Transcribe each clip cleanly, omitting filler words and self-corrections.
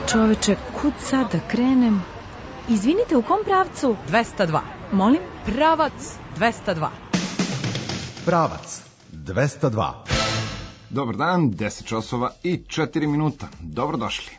Čoveče, kud sad da krenem? Izvinite, u kom pravcu? 202. Molim? Pravac 202. Pravac 202. Dobar dan, 10 časova i 4 minuta. Dobrodošli.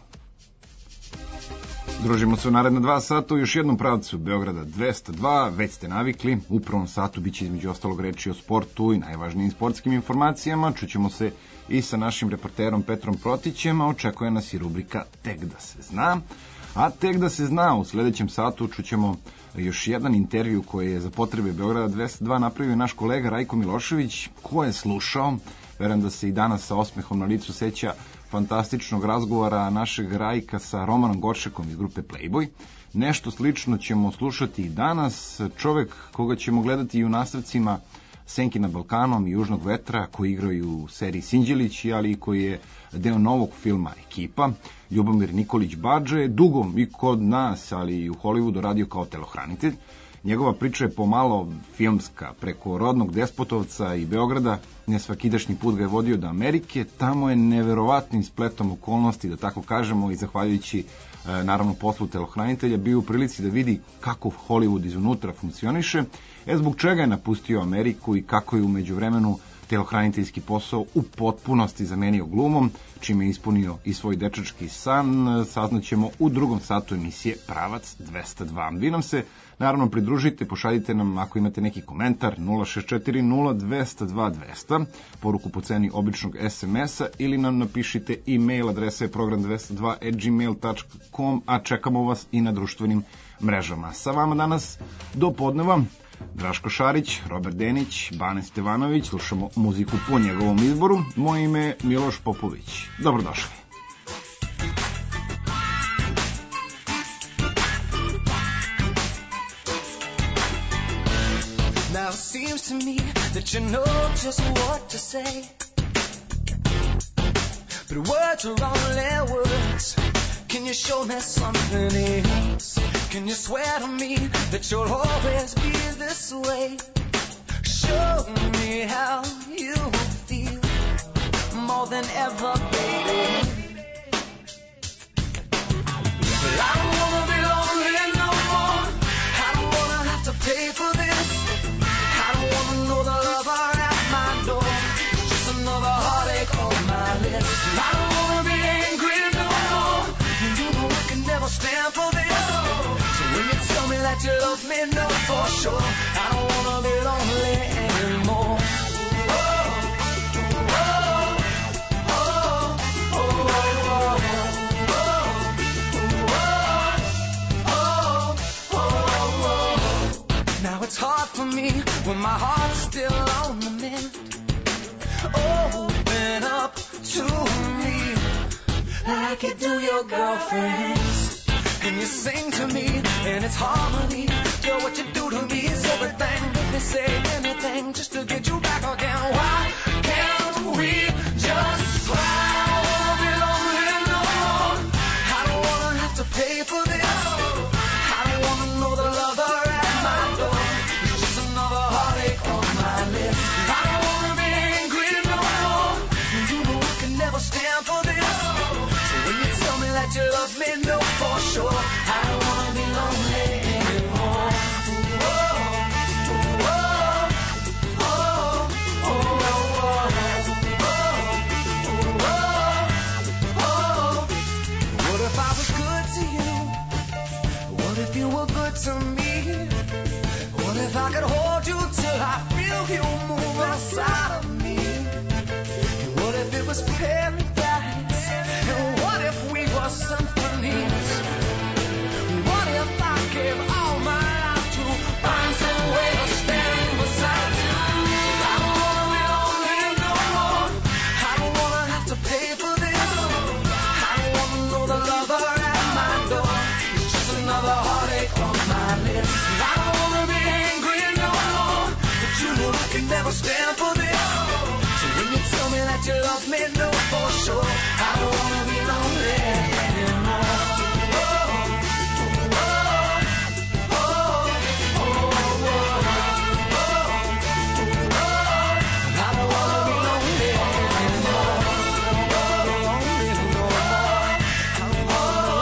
Družimo se u naredna 2 sata u još jednom pravcu Beograda 202. Već ste navikli, u prvom satu biće između ostalog reči o sportu i najvažnijim sportskim informacijama. Čućemo se i sa našim reporterom Petrom Protićem, a očekuje nas i rubrika Tek da se zna. A tek da se zna, u sledećem satu čućemo još jedan intervju koji je za potrebe Beograda 202 napravio naš kolega Rajko Milošević. Ko je slušao, verujem da se i danas sa osmehom na licu seća fantastičnog razgovora našeg Rajka sa Romanom Goršekom iz grupe Playboy. Nešto slično ćemo slušati i danas. Čovek koga ćemo gledati i u nastavcima Senki nad Balkanom i Južnog vetra, koji igraju u seriji Sinđelići, ali i koji je deo novog filma Ekipa. Ljubomir Nikolić Badže je dugo i kod nas, ali i u Hollywoodu radio kao telohranitelj. Njegova priča je pomalo filmska, preko rodnog Despotovca i Beograda, nesvakidašnji put ga je vodio do Amerike, tamo je neverovatnim spletom okolnosti, da tako kažemo, i zahvaljujući naravno poslu telohranitelja, bio u prilici da vidi kako Hollywood iznutra funkcioniše, zbog čega je napustio Ameriku i kako je u međuvremenu telohraniteljski posao u potpunosti zamenio glumom, čime je ispunio i svoj dečački san, saznaćemo u drugom satu emisije Pravac 202. Vi nam se naravno pridružite, pošaljite nam ako imate neki komentar 064020202, poruku po ceni običnog SMS-a ili nam napišite e-mail, adresa je program202@gmail.com, a čekamo vas i na društvenim mrežama. Sa vama danas do podneva Draško Šarić, Robert Denić, Bane Stevanović, slušamo muziku po njegovom izboru. Moje ime je Miloš Popović. Dobrodošli. Now it seems to me that you know just what to say, but words are only words. Can you show me something else? Can you swear to me that you'll always be this way? Show me how you feel more than ever, baby. But I don't wanna be lonely no more. I don't wanna have to pay for this. I don't wanna know the lover at my door. It's just another heartache on my list. I don't wanna be angry no more. You know I can never stand for this. So when you tell me that you love me, know for sure I don't wanna be lonely anymore. Now it's hard for me when my heart's still on the mend. Open up to me like you do your girlfriends. And you sing to me, and it's harmony. Girl, what you do to me is everything. Make me say anything just to get you back again. Why can't we just fly? I don't wanna be lonely no more. I don't wanna have to pay for this. I don't wanna know the lover at my door. It's just another heartache on my list. I don't wanna be angry no more. You know I can never stand for this. So when you tell me that you love me, know for sure I don't wanna be lonely anymore. What if I was good to you? What if you were good to me? What if I could hold you till I feel you move inside of me? What if it was paradise? And what if we were symphonies? What if I gave all my life to find some way to stand beside you? I don't wanna be lonely no more. I don't wanna have to pay for this. I don't wanna know the lover at my door. It's just another heartache on my list. I don't wanna be angry no more, but you know I can never stand for this. So when you tell me that you love me, know for sure I don't wanna be lonely anymore. I don't wanna be lonely anymore.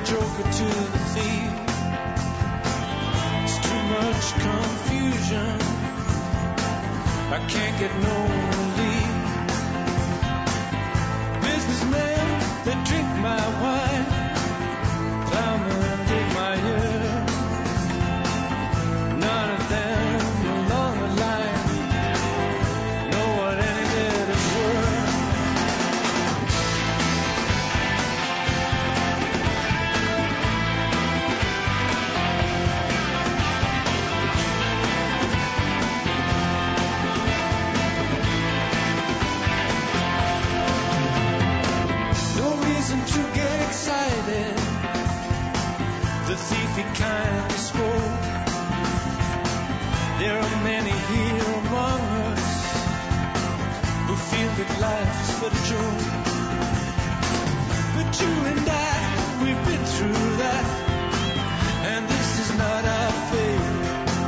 joker to the thief. It's too much confusion. I can't get no relief. Businessmen, they drink my wine. Plowmen dig my ear. None of them along the line know what any bit is worth. No reason to get excited. The thief he kind of spoke. There are many here among us who feel that life is but a joke. But you and I, we've been through that, and this is not our fate.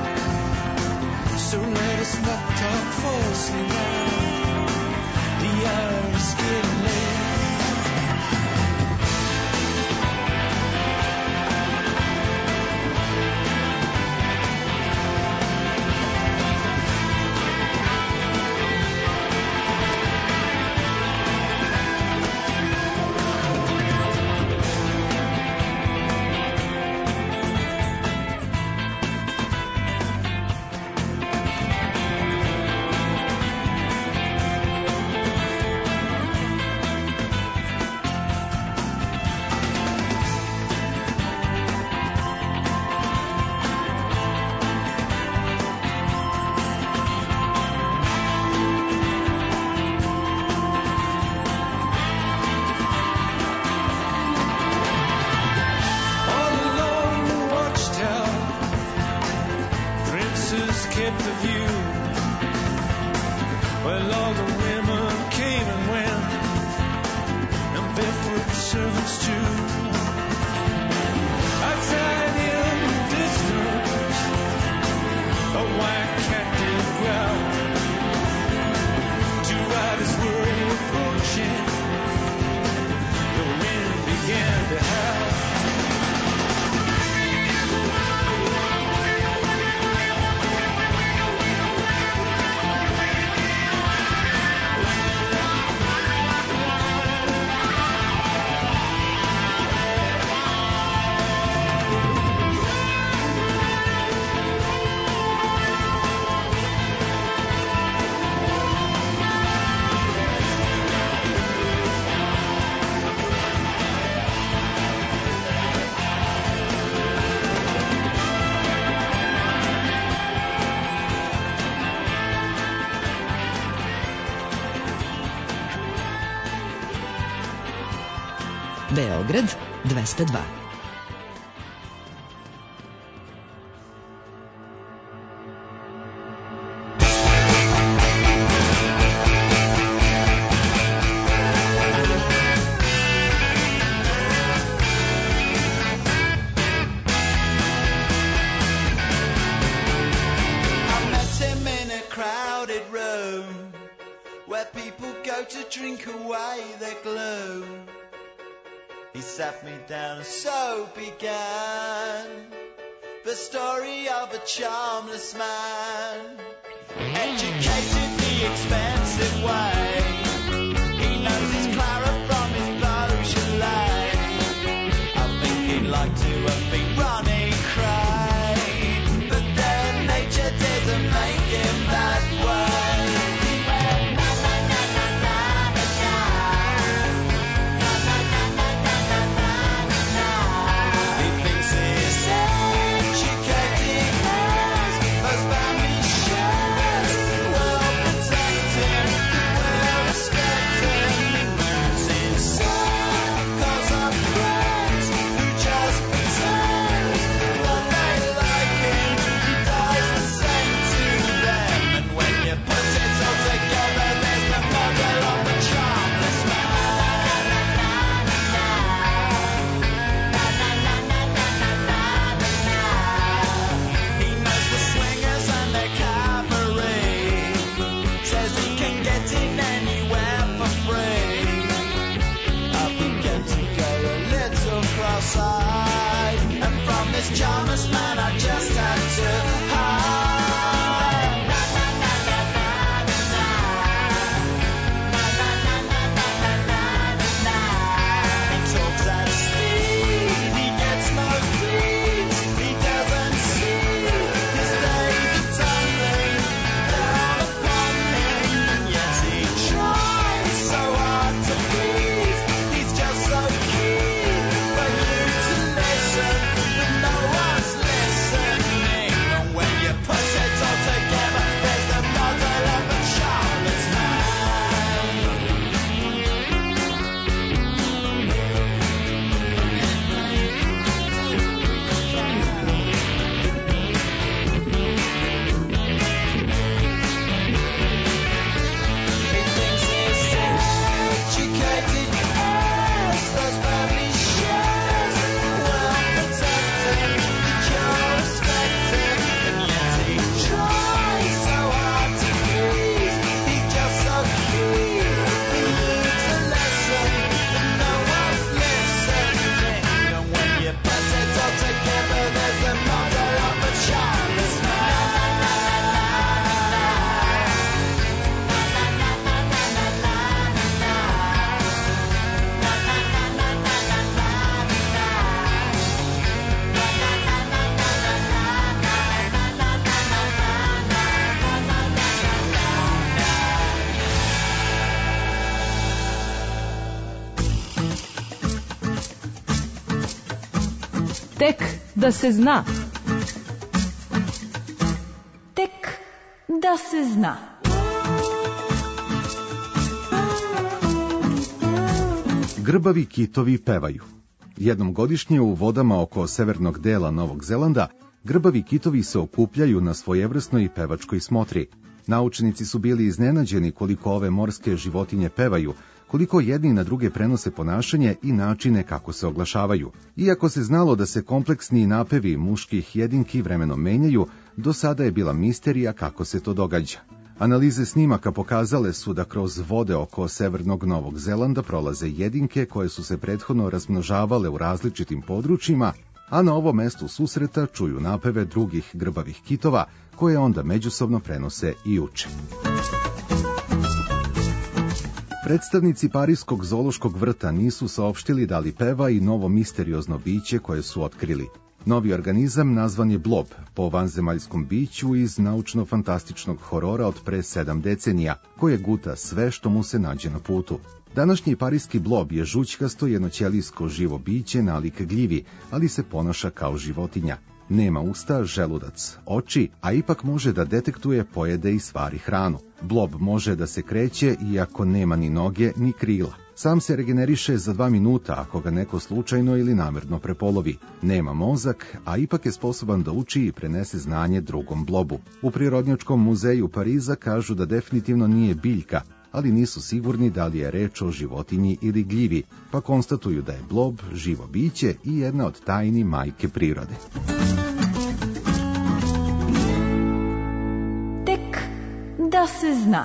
So let us not talk falsely now. The hour is getting late. Beograd 202. He sat me down and so began the story of a charmless man, educated the expensive way. He knows his Clara from his Beaujolais. I think he'd like to have been Ronnie Cray, but then nature didn't make him that way. Side. charmless man I just had to hide. He talks at speed, he gets no peace, he doesn't see his days are tumbling down upon him, and yet he tries so hard to please. He's just so keen for you to listen, but no one's listening. And when you put it all together, there's the model of a charmless man. He thinks he's educated, yes, those family shares, well protected, you're respected, and yet he tries so hard to please. He's just so keen for you to listen, but no one's listening. And when you put it all together, there's the model of a charmless man. Tek da se zna. Tek da se zna. Grbavi kitovi pevaju. Jednom godišnje u vodama oko severnog dela Novog Zelanda grbavi kitovi se okupljaju na svojevrsnoj pevačkoj smotri. Naučnici su bili iznenađeni koliko ove morske životinje pevaju, koliko jedni na druge prenose ponašanje i načine kako se oglašavaju. Iako se znalo da se kompleksni napevi muških jedinki vremenom menjaju, do sada je bila misterija kako se to događa. Analize snimaka pokazale su da kroz vode oko severnog Novog Zelanda prolaze jedinke koje su se prethodno razmnožavale u različitim područjima, a na ovom mestu susreta čuju napeve drugih grbavih kitova, koje onda međusobno prenose i uče. Predstavnici Parijskog zoološkog vrta nisu saopštili da li peva i novo misteriozno biće koje su otkrili. Novi organizam nazvan je blob, po vanzemaljskom biću iz naučno-fantastičnog horora od pre 7 decenija, koje guta sve što mu se nađe na putu. Današnji parijski blob je žućkasto jednoćelijsko živo biće nalik gljivi, ali se ponaša kao životinja. Nema usta, želudac, oči, a ipak može da detektuje, pojede i stvari hranu. Blob može da se kreće iako nema ni noge ni krila. Sam se regeneriše za 2 minuta ako ga neko slučajno ili namerno prepolovi. Nema mozak, a ipak je sposoban da uči i prenese znanje drugom blobu. U Prirodnjačkom muzeju Pariza kažu da definitivno nije biljka, ali nisu sigurni da li je reč o životinji ili gljivi, pa konstatuju da je blob živo biće i jedna od tajni majke prirode. Tek da se zna.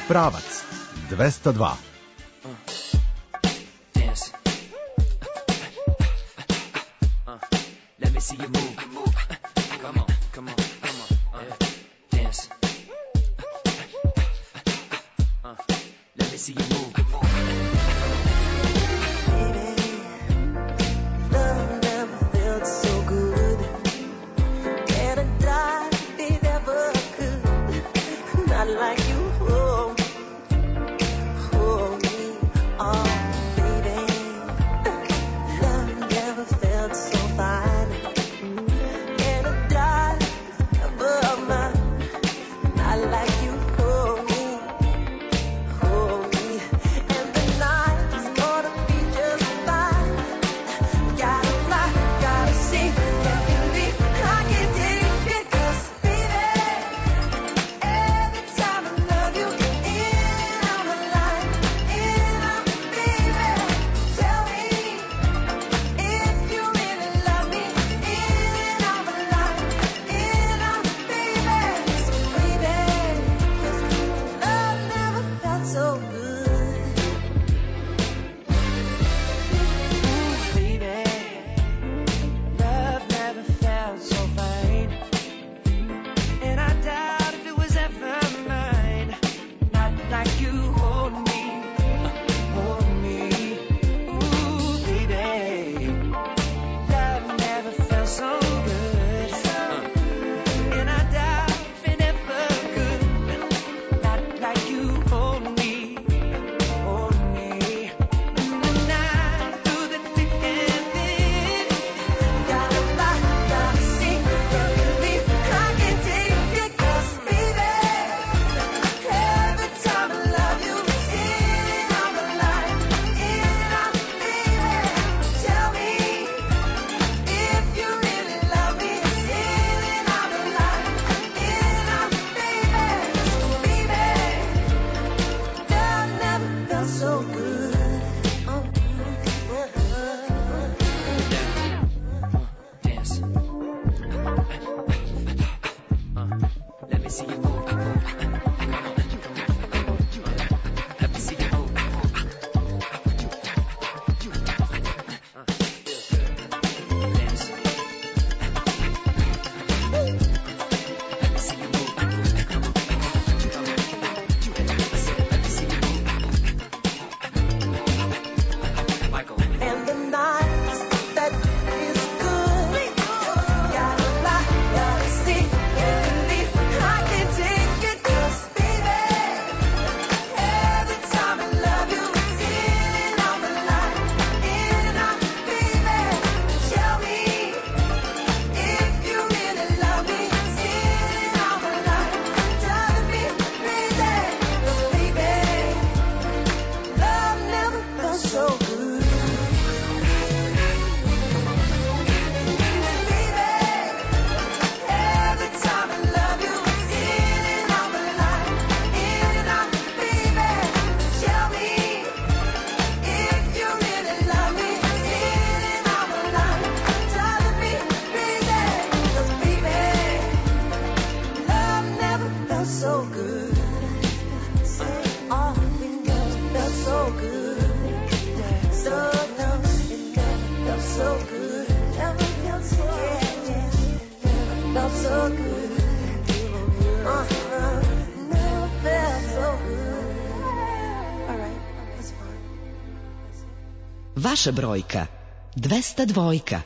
Pravac 202. Dance. Let me see you move. Come on. Dance. Let me see you move. Love never felt so good. Can't I die if it ever could? Not like you. Vaša brojka 202.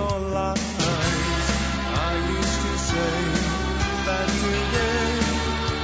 That today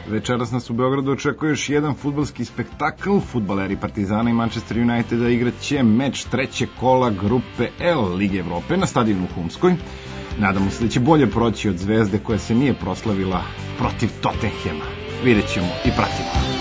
Večeras nas u Beogradu očekuje još jedan fudbalski spektakl. Fudbaleri Partizana i Manchester Uniteda igrat će meč trećeg kola grupe L Lige Evrope na stadionu u Humskoj. Nadamo se da će bolje proći od Zvezde koja se nije proslavila protiv Tottenhema. Vidjet ćemo i pratimo.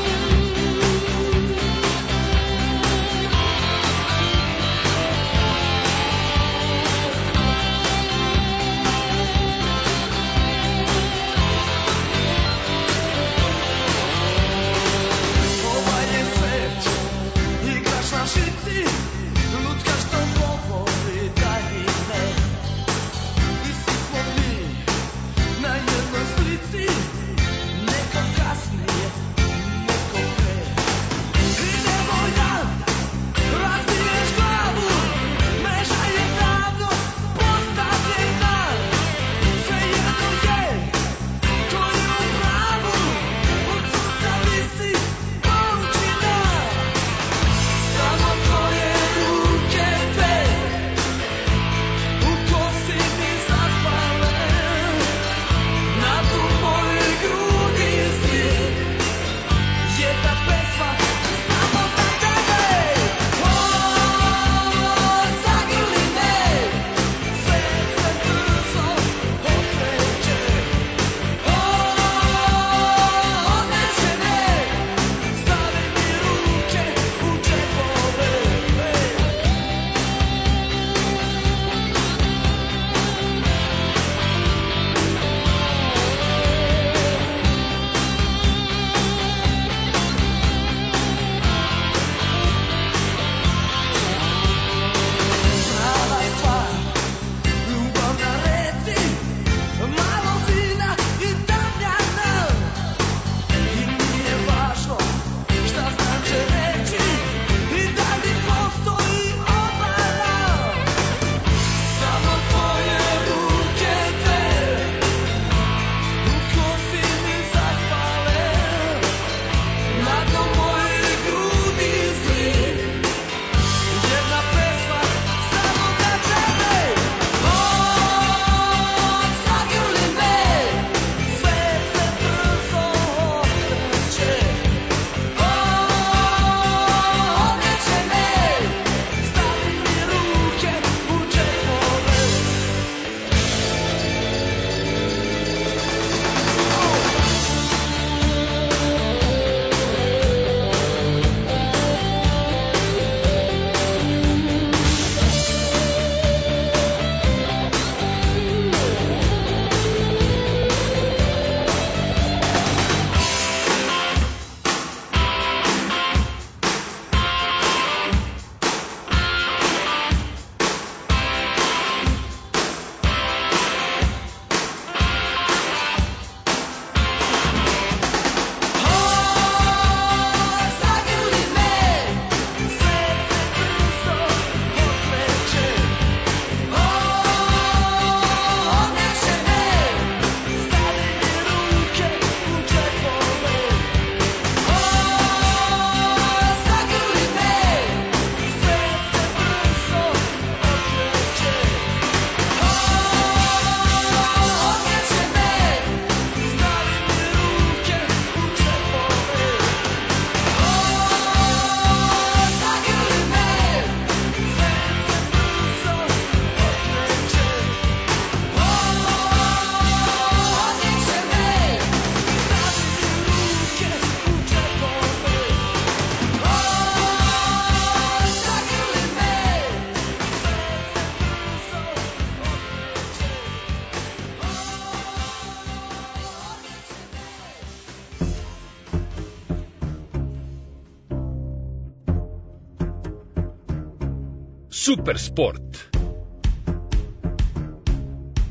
Super sport.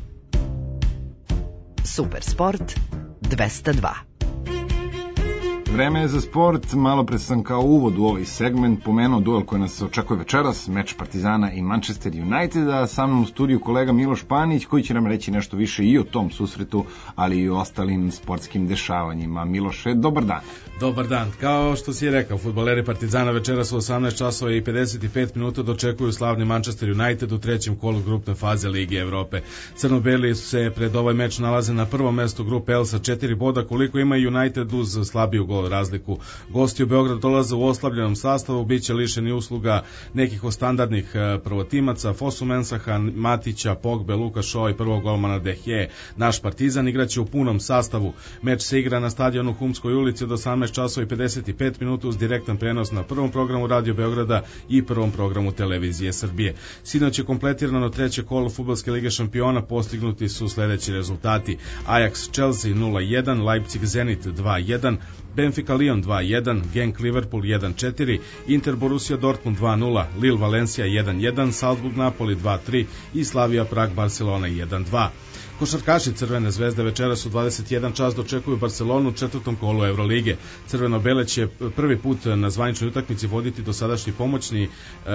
Super sport 202. Vreme je za sport. Malo pre sam kao uvod u ovaj segment pomenuo duel koji nas očekuje večeras, meč Partizana i Manchester Uniteda. Sa mnom u studiju kolega Miloš Panić koji će nam reći nešto više i o tom susretu, ali i o ostalim sportskim dešavanjima. Miloše, dobar dan. Dobar dan. Kao što si rekao, fudbaleri Partizana večeras u 18 časova i 55 minuta dočekuju slavni Manchester United u trećem kolu grupne faze Lige Evrope. Crno-beli se pred ovaj meč nalaze na prvom mestu grupe L sa 4 boda, koliko ima United uz slabiju gol razliku. Gosti u Beograd dolaze u oslabljenom sastavu, bit će lišeni usluga nekih od standardnih prvotimaca, Fosu Mensaha, Matića, Pogbe, Luka Šo i prvog golmana Dehje. Naš Partizan igraće u punom sastavu. Meč se igra na stadionu Humskoj ulici od 18 časova i 55 minuta uz direktan prenos na prvom programu Radio Beograda i prvom programu Televizije Srbije. Sinoć je kompletirano treće kolo Fudbalske lige šampiona, postignuti su sledeći rezultati: Ajax Chelsea 0-1, Leipzig Zenit 2-1, Benfica Lyon 2-1, Genk Liverpool 1-4, Inter Borussia Dortmund 2-0, Lille Valencia 1-1, Salzburg Napoli 2-3 i Slavia Prag Barcelona 1-2. Košarkaši Crvene zvezde večeras u 21 čas dočekuju Barcelonu u četvrtom kolu Evrolige. Crveno-bele će prvi put na zvaničnoj utakmici voditi dosadašnji pomoćni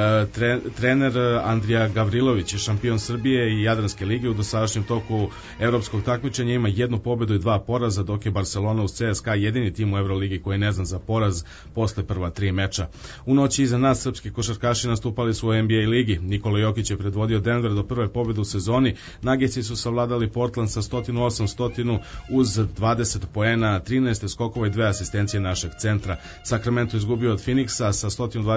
trener Andrija Gavrilović, šampion Srbije i Jadranske lige. U dosadašnjem toku evropskog takmičenja ima jednu pobedu i dva poraza, dok je Barcelona uz CSKA jedini tim u Evroligi koji ne zna za poraz posle prva 3 meča. U noći iza nas srpski košarkaši nastupali su u NBA ligi. Nikola Jokić je predvodio Denver do prve pobede u sezoni. Nuggetsi su savladali Portland sa 108-100 uz 20 poena, 13 skokova i 2 asistencije našeg centra. Sacramento izgubio od Phoenixa sa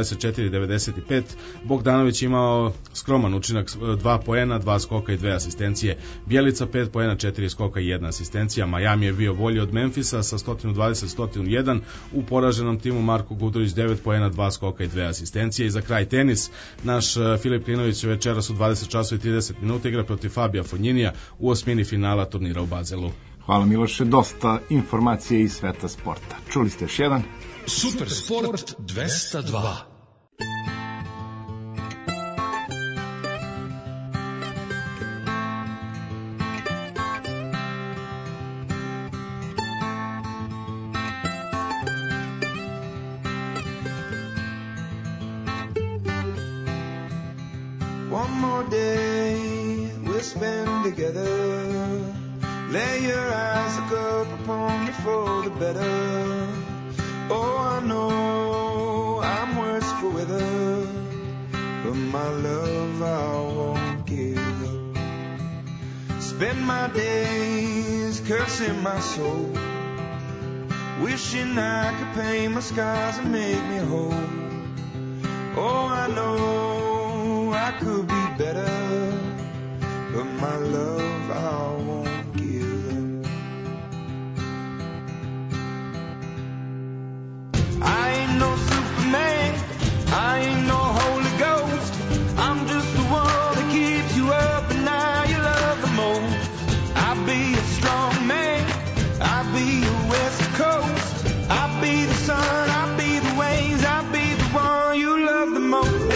124-95. Bogdanović imao skroman učinak, 2 poena, 2 skoka i 2 asistencije. Bjelica 5 poena, 4 skoka i 1 asistencija. Miami je bio bolji od Memfisa sa 120-101. U poraženom timu Marko Gudurić 9 poena, 2 skoka i 2 asistencije. I za kraj tenis, naš Filip Klinović večeras u 20 časova i 30 minuta igra protiv Fabija Fonjinija u osmini finala turnira u Bazelu. Hvala Miloše, dosta informacije iz sveta sporta. Čuli ste još jedan? Super Sport 202. One more day we'll spend together. Lay your eyes look up upon me for the better. Oh, I know I'm worse for weather, but my love I won't give up. Spend my days cursing my soul, wishing I could paint my scars and make me whole. Oh, I know I could be better, but my love I won't give up. I ain't no Superman, I ain't no Holy Ghost. I'm just the one that keeps you up and now you love the most. I'll be a strong man, I'll be your West Coast. I'll be the sun, I'll be the waves, I'll be the one you love the most.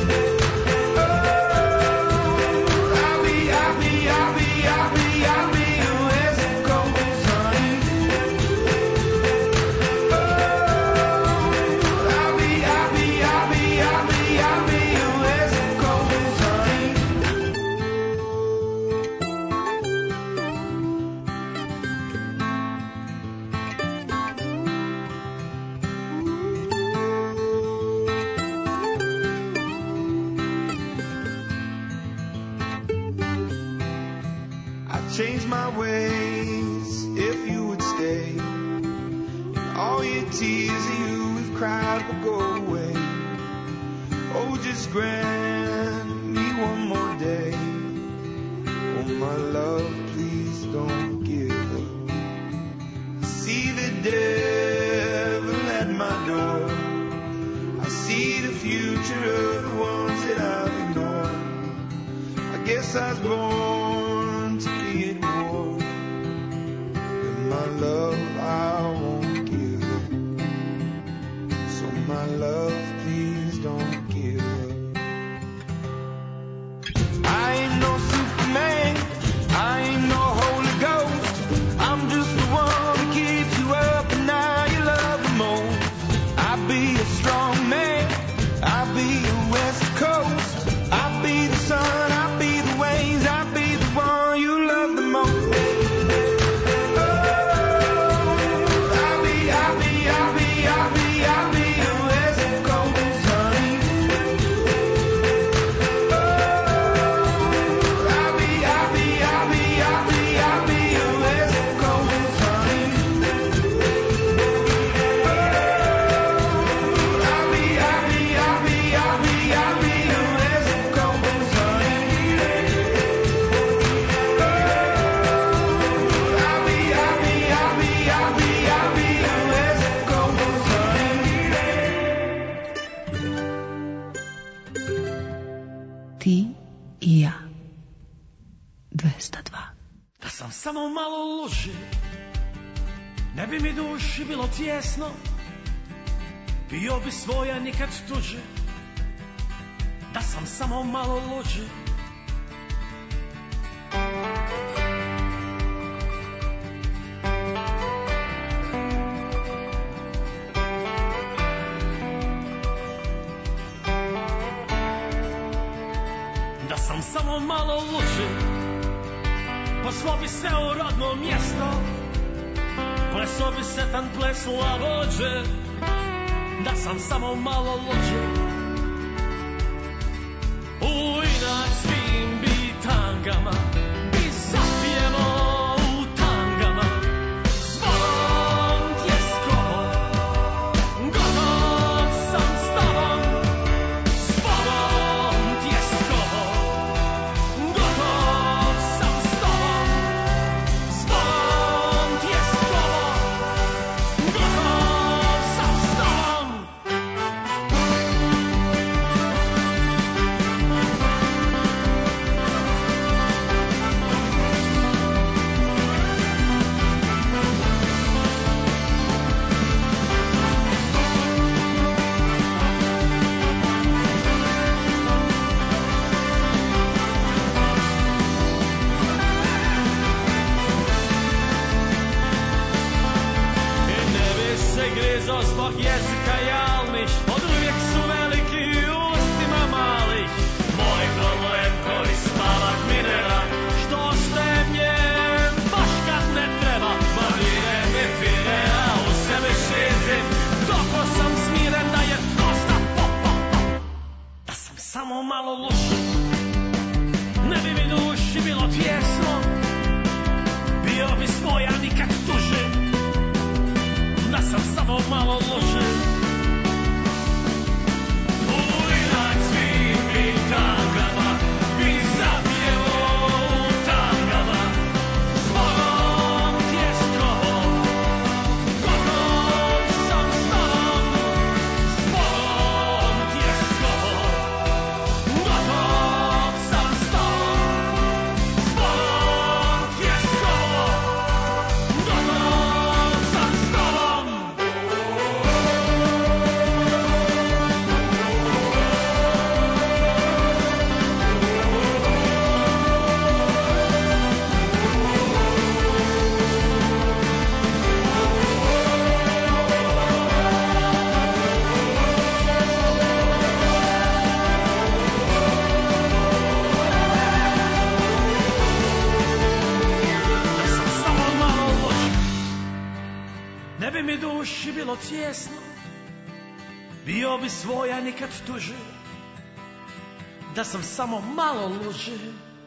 Change my ways if you would stay, and all your tears that you have cried will go away. Oh, just grant me one more day. Oh, my love, please don't give up. I see the devil at my door. I see the future of the ones that I've ignored. I guess I was born to be at war, and my love I won't give up. So my love, please don't give up. I ain't no Superman, I ain't no Holy Ghost. I'm just the one that keeps you up and now you love the most. samo malo luži, ne bi mi duši bilo tjesno, bio bi svoja nikad tuđe, da sam samo malo luđi. Da sam samo malo luđi, poslao bi se u rodno mjesto, plesao bi setan ples lagođe, da sam samo malo luđi. U inat svim bitangama bi zapjevao u tangama, zvonom tjeskovo, gotov sam s tobom, zvonom tjeskovo, gotov sam s tobom, zvonom tjeskovo, gotov sam s tobom. Grizo zbog jezika jalnih, od uvijek su veliki u ustima malih. Moj problem koji spavak minera, što ostaje mjen baš kad ne treba. Marine mi fine, a u sebe šizim, doko sam smiren da je dosta da sam samo malo luši, ne bi mi duši bilo tjesno, bio bi svoja nikad tuži, da sam samo malo luži. U inat svim bitangama bi zapjevao u tangama, zvonom tjeskovo, gotov sam s tobom, zvonom tjeskovo, gotov sam s tobom, zvonom tjeskovo, gotov sam s tobom. Da sam samo malo luđi, ne bi mi duši bilo tjesno, bio bi svoja nikad tuži, da sam samo malo luđi.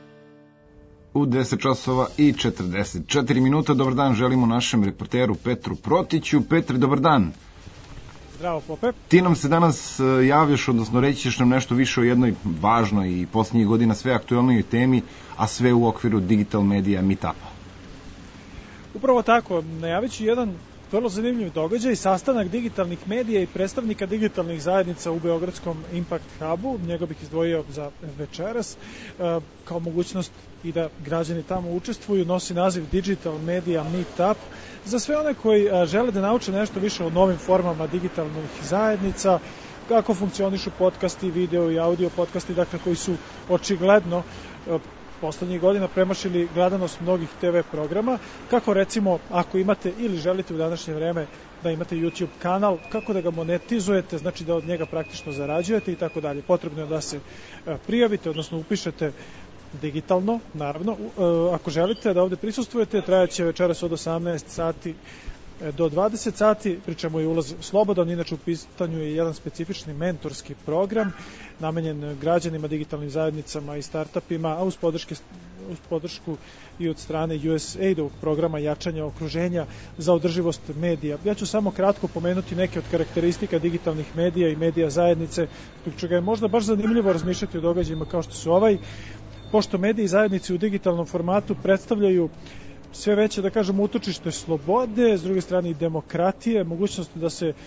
U 10 časova i 44 minuta. Dobar dan želimo našem reporteru Petru Protiću. Petre, dobar dan. Zdravo, Pope. Ti nam se danas javljaš, odnosno reći ćeš nam nešto više o jednoj važnoj i posljednjih godina sve aktualnoj temi, a sve u okviru Digital Media Meetupa. Upravo tako, najavit ću jedan vrlo zanimljiv događaj, sastanak digitalnih medija i predstavnika digitalnih zajednica u Beogradskom Impact Hubu. Njega bih izdvojio za večeras kao mogućnost i da građani tamo učestvuju. Nosi naziv Digital Media Meetup. Za sve one koji žele da nauče nešto više o novim formama digitalnih zajednica, kako funkcionišu podcasti, video i audio podcasti, dakle koji su očigledno poslednjih godina premašili gledanost mnogih TV programa, kako recimo ako imate ili želite u današnje vreme da imate YouTube kanal, kako da ga monetizujete, znači da od njega praktično zarađujete i tako dalje. Potrebno je da se prijavite, odnosno upišete digitalno, naravno. Ako želite da ovde prisustvujete, trajaće večeras od 18 sati do 20 sati, pričamo je ulaz slobodan, inače u pitanju je jedan specifični mentorski program namenjen građanima, digitalnim zajednicama i startupima, a uz podršku i od strane USAID-ovog programa jačanja okruženja za održivost medija. Ja ću samo kratko pomenuti neke od karakteristika digitalnih medija i medija zajednice, zbog čega je možda baš zanimljivo razmišljati o događajima kao što su ovaj, pošto mediji i zajednice u digitalnom formatu predstavljaju sve veće, da kažem, utočište slobode, s druge strane i demokratije, mogućnost da se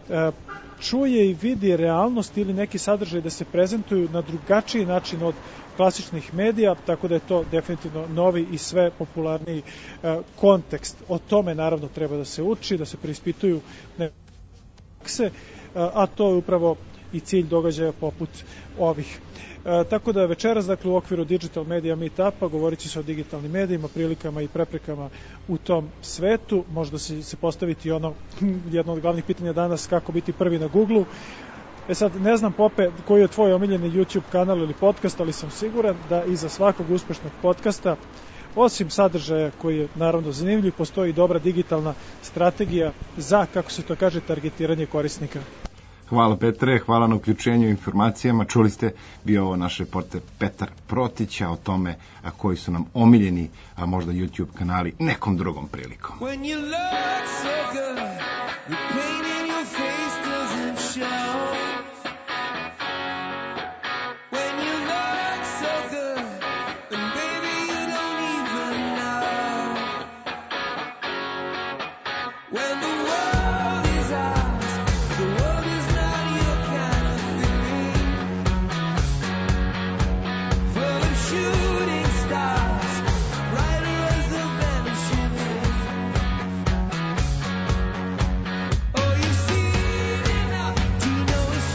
čuje i vidi realnost ili neki sadržaj da se prezentuju na drugačiji način od klasičnih medija, tako da je to definitivno novi i sve popularniji kontekst. O tome naravno treba da se uči, da se preispituju prakse, a to je upravo i cilj događaja poput ovih. Tako da večeras, dakle, u okviru Digital Media Meetupa govorit će se o digitalnim medijima, prilikama i preprekama u tom svetu. Možda se postaviti jedno od glavnih pitanja danas, kako biti prvi na Google-u. Sad, ne znam, Pope, koji je tvoj omiljeni YouTube kanal ili podcast, ali sam siguran da iza svakog uspešnog podcasta, osim sadržaja koji je naravno zanimljiv, postoji dobra digitalna strategija za, kako se to kaže, targetiranje korisnika. Hvala Petre, hvala na uključenju informacijama. Čuli ste, bio ovo naš reporter Petar Protić, o tome koji su nam omiljeni, a možda YouTube kanali nekom drugom prilikom. When you look so good, the pain in your face doesn't show. When you look so good, and baby you don't even know. When the world is ours, the world is not your kind of thing. Full of shooting stars, brighter as the vanishing wind. Oh, you've seen enough to know it's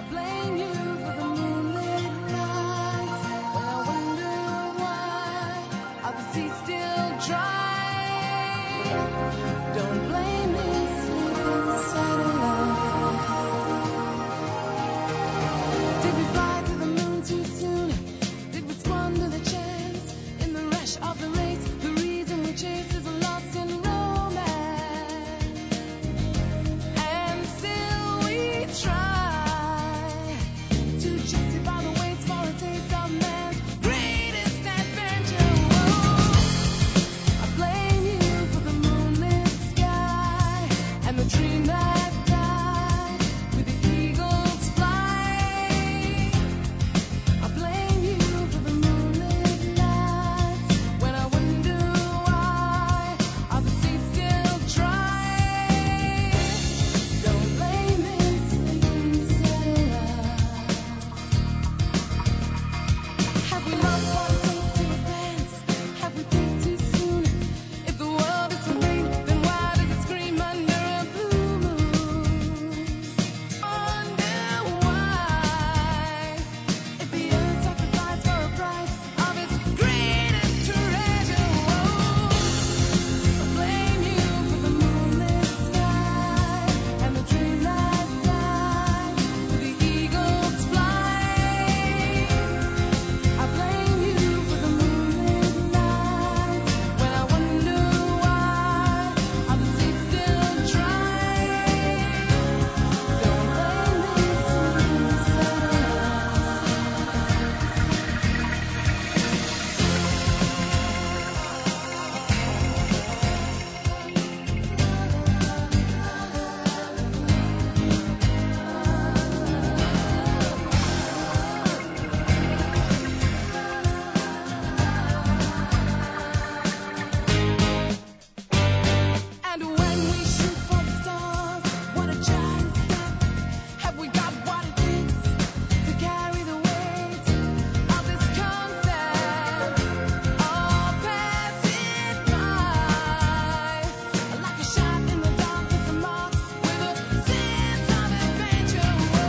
blame you for the moonlit nights when I wonder why are the seas still dry. Don't blame me, sleeping satellite. Did we fly to the moon too soon? Did we squander the chance in the rush of the race? The reason we chase is lost in romance, and still we try to justify the waits for a taste of man's greatest adventure. Whoa. I blame you for the moonlit sky and the dream that died with the eagle's flight. I blame you for the moonlit nights when I wonder why are the seas still dry. Don't blame me, sleeping satellite. Have we lost what it takes to advance? Have we peaked too soon? If the world is so green, then why does it scream under a blue moon? Wonder why, if the earth sacrificed for a price of its greatest treasure. I blame you for the moonlit sky and the dream that died with the eagle's flight. I blame you for the moonlit nights when I wonder why are the seas still dry. Don't blame me, sleeping And when we shoot for the stars, what a giant step. Have we got what it takes to carry the weight of this concept? All pass it by like a shot in the dark with the marks with a sense of adventure.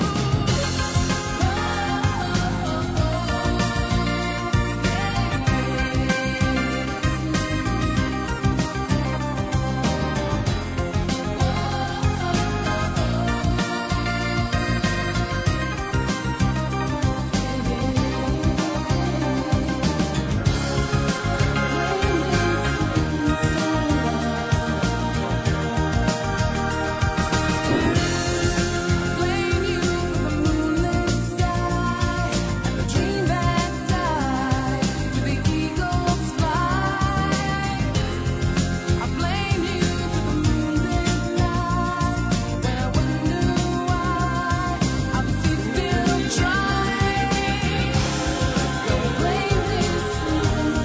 Blame you for the moonlit sky and the dream that died with the eagle's flight. I blame you for the moonlit nights when I wonder why are the seas still dry. Don't blame me, sleeping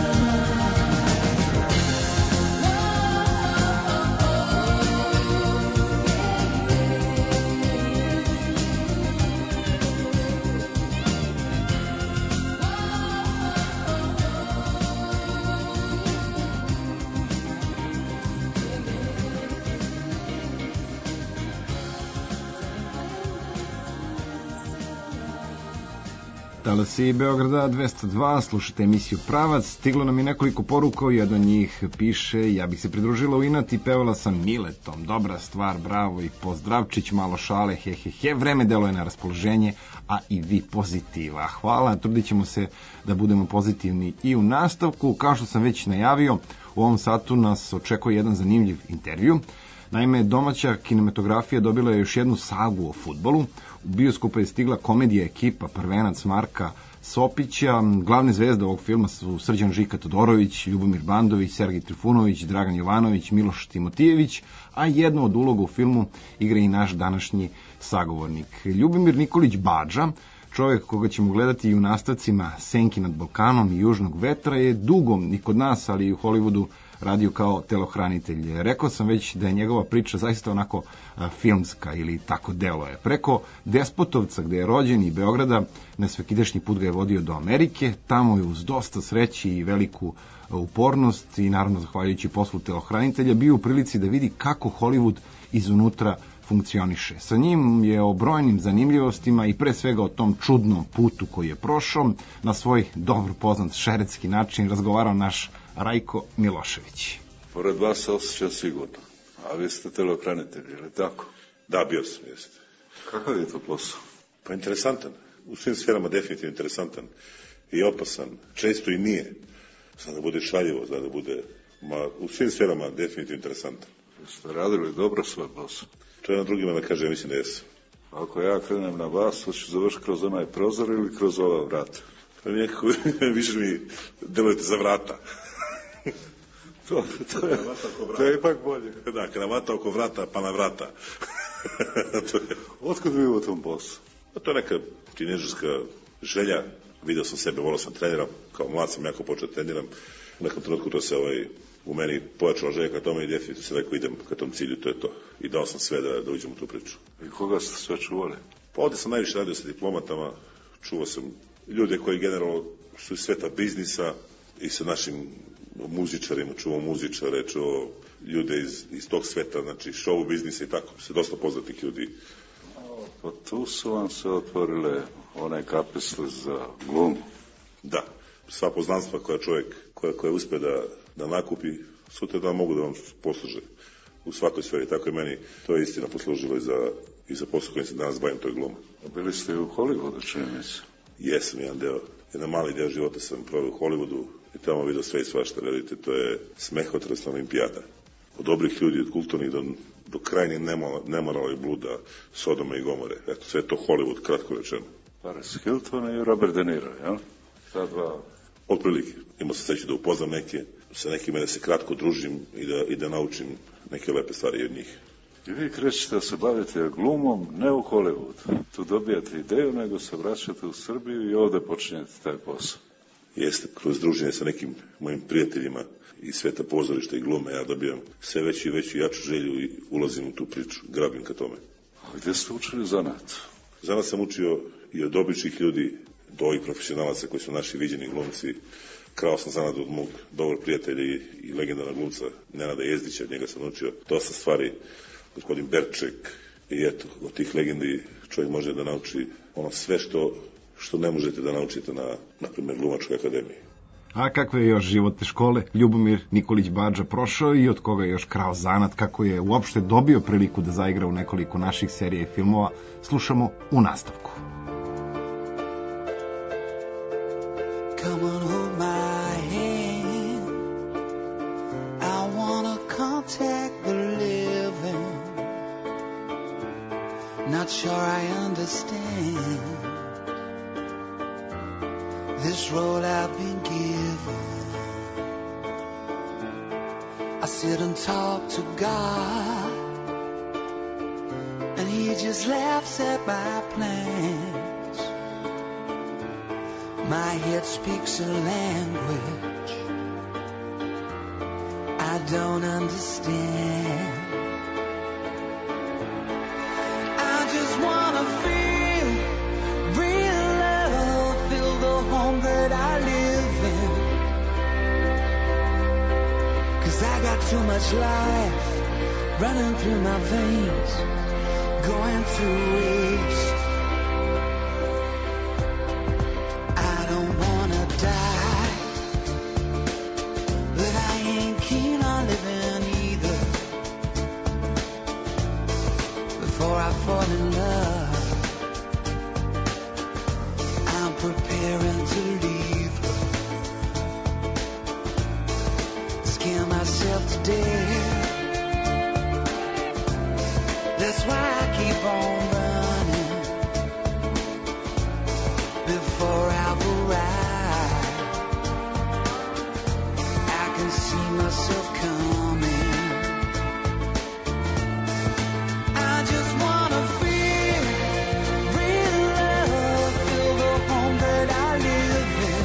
Talasi Beograda 202, slušate emisiju Pravac. Stiglo nam je nekoliko poruka, jedan od njih piše: ja bih se pridružila u inat i pevala sam Miletom. Dobra stvar, bravo i pozdravčić, malo šale, he. Vreme deluje na raspoloženje, a i vi pozitiva. Hvala, trudit ćemo se da budemo pozitivni i u nastavku. Kao što sam već najavio, u ovom satu nas očekuje jedan zanimljiv intervju. Naime, domaća kinematografija dobila je još jednu sagu o fudbalu. U bioskopu je stigla komedija Ekipa, prvenac Marka Sopića. Glavne zvezde ovog filma su Srđan Žika Todorović, Ljubomir Bandović, Sergej Trifunović, Dragan Jovanović, Miloš Timotijević, a jednu od uloga u filmu igra i naš današnji sagovornik. Ljubomir Nikolić Badža, čovjek koga ćemo gledati i u nastavcima Senki nad Balkanom i Južnog vetra, je dugo i kod nas, ali i u Hollywoodu radio kao telohranitelj. Rekao sam već da je njegova priča zaista onako filmska ili tako deluje. Preko Despotovca, gde je rođen, i Beograda, na svakidašnji put ga je vodio do Amerike. Tamo je uz dosta sreći i veliku upornost i naravno zahvaljujući poslu telohranitelja bio u prilici da vidi kako Hollywood izunutra funkcioniše. Sa njim je o brojnim zanimljivostima i pre svega o tom čudnom putu koji je prošao na svoj dobro poznat šeretski način razgovarao naš Rajko Milošević. Pored vas se osjeća sigurno, a vi ste telokranitelj, je li tako? Da, bio sam, jeste. Kakav je to posao? Pa interesantan. U svim sferama definitivno interesantan i opasan. Često i nije. Zna da bude šaljivo, zna da bude... u svim sferama definitivno interesantan. Ste radili dobro svoj posao? To je na drugima da kaže, mislim da jesu. Ako ja krenem na vas, to ću završiti kroz onaj prozor ili kroz ova vrata? Pa nekako više mi delujete za vrata. To je ipak bolje. Da, kravata oko vrata, pa na vrata. Otkud vi u tom poslu? To je neka tinežerska želja. Video sam sebe, volao sam treniram. Kao mlad sam jako počeo treniram. U nekom trenutku to se u meni pojačala želja ka tome i definitivno se rekao idem ka tom cilju, to je to. I dao sam sve da uđem u tu priču. I koga ste sve čuvali? Pa ovdje sam najviše radio sa diplomatama. Čuvao sam ljude koji generalno su iz sveta biznisa i sa našim muzičarima, čuvao muzičare, čuvao ljude iz tog sveta, znači show biznisa i tako, se dosta poznatih ljudi. Pa tu su vam se otvorile one kapisle za glum. Da, sva poznanstva koja čovjek, koja uspe da nakupi, sutra da mogu da vam posluže u svakoj sferi, tako i meni to je istina poslužilo i za posao kojim se danas bavim, to je gluma. A bili ste i u Hollywoodu, čini mi se? Jesam, jedan mali deo života sam proveo u Hollywoodu i tamo vidio sve i svašta, vidite, to je smehotresna olimpijada. Od dobrih ljudi, od kulturnih do krajnje nemorala i bluda, Sodoma i Gomore. Eto, sve je to Hollywood, kratko rečeno. Paris Hilton i Robert De Niro, jel? Ta dva... Otprilike. Imao sam sreću da upoznam neke, sa nekima da se kratko družim i da naučim neke lepe stvari od njih. I vi krećete da se bavite glumom, ne u Hollywood. Tu dobijate ideju, nego se vraćate u Srbiju i ovde počinjete taj posao. Jeste, kroz druženje sa nekim mojim prijateljima iz sveta pozorišta i glume, ja dobijam sve veću i veću jaču želju i ulazim u tu priču, grabim ka tome. A gdje ste učili zanat? Zanat sam učio i od običnih ljudi do ovih profesionalaca koji su naši viđeni glumci. Krao sam zanat od mog dobrog prijatelja i legendarnog glumca Nenada Jezdića, od njega sam učio dosta stvari, gospodin Berček, i eto, od tih legendi čovjek može da nauči ono sve što ne možete da naučite na primjer, Glumačkoj akademiji. A kakve je još životne škole Ljubomir Nikolić Badža prošao i od koga je još krao zanat, kako je uopšte dobio priliku da zaigra u nekoliko naših serija i filmova, slušamo u nastavku. Come on, hold my hand. I wanna contact the living. Not sure I understand this road I've been given. I sit and talk to God, and He just laughs at my plans. My head speaks a language I don't understand. I just wanna feel real love, feel the home that I live in. 'Cause I got too much life running through my veins, going through waste. I don't wanna die, but I ain't keen on living either. Before I fall in love, I'm preparing to leave. Scare myself to death. That's why I keep on running before I've arrived. I can see myself coming. I just wanna feel real love, feel the home that I live in.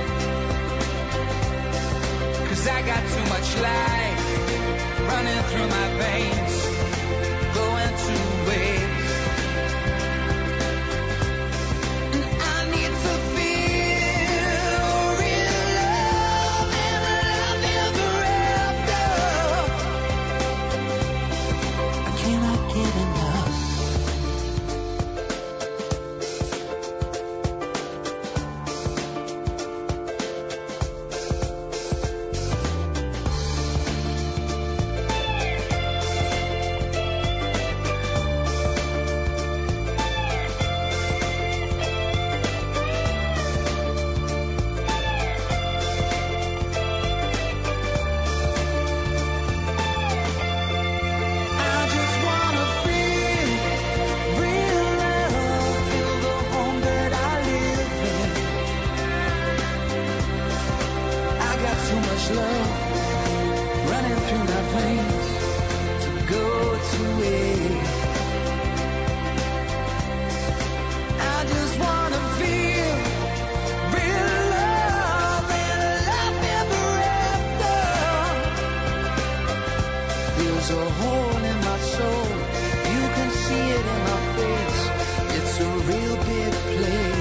'Cause I got too much life running through my veins, going to waste. And I need to feel real love and love ever after. I cannot get enough. place to go to waste. I just wanna feel real love and love ever after. There's a hole in my soul, you can see it in my face. It's a real big place.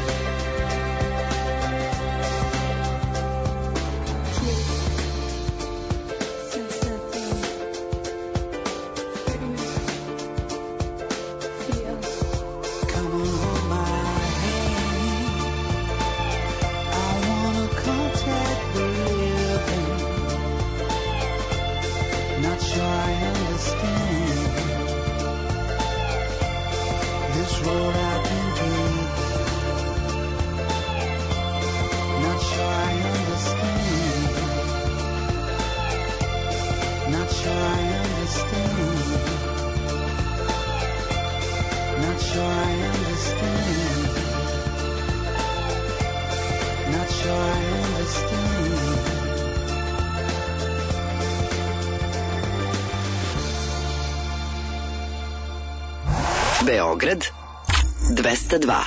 Beograd 202.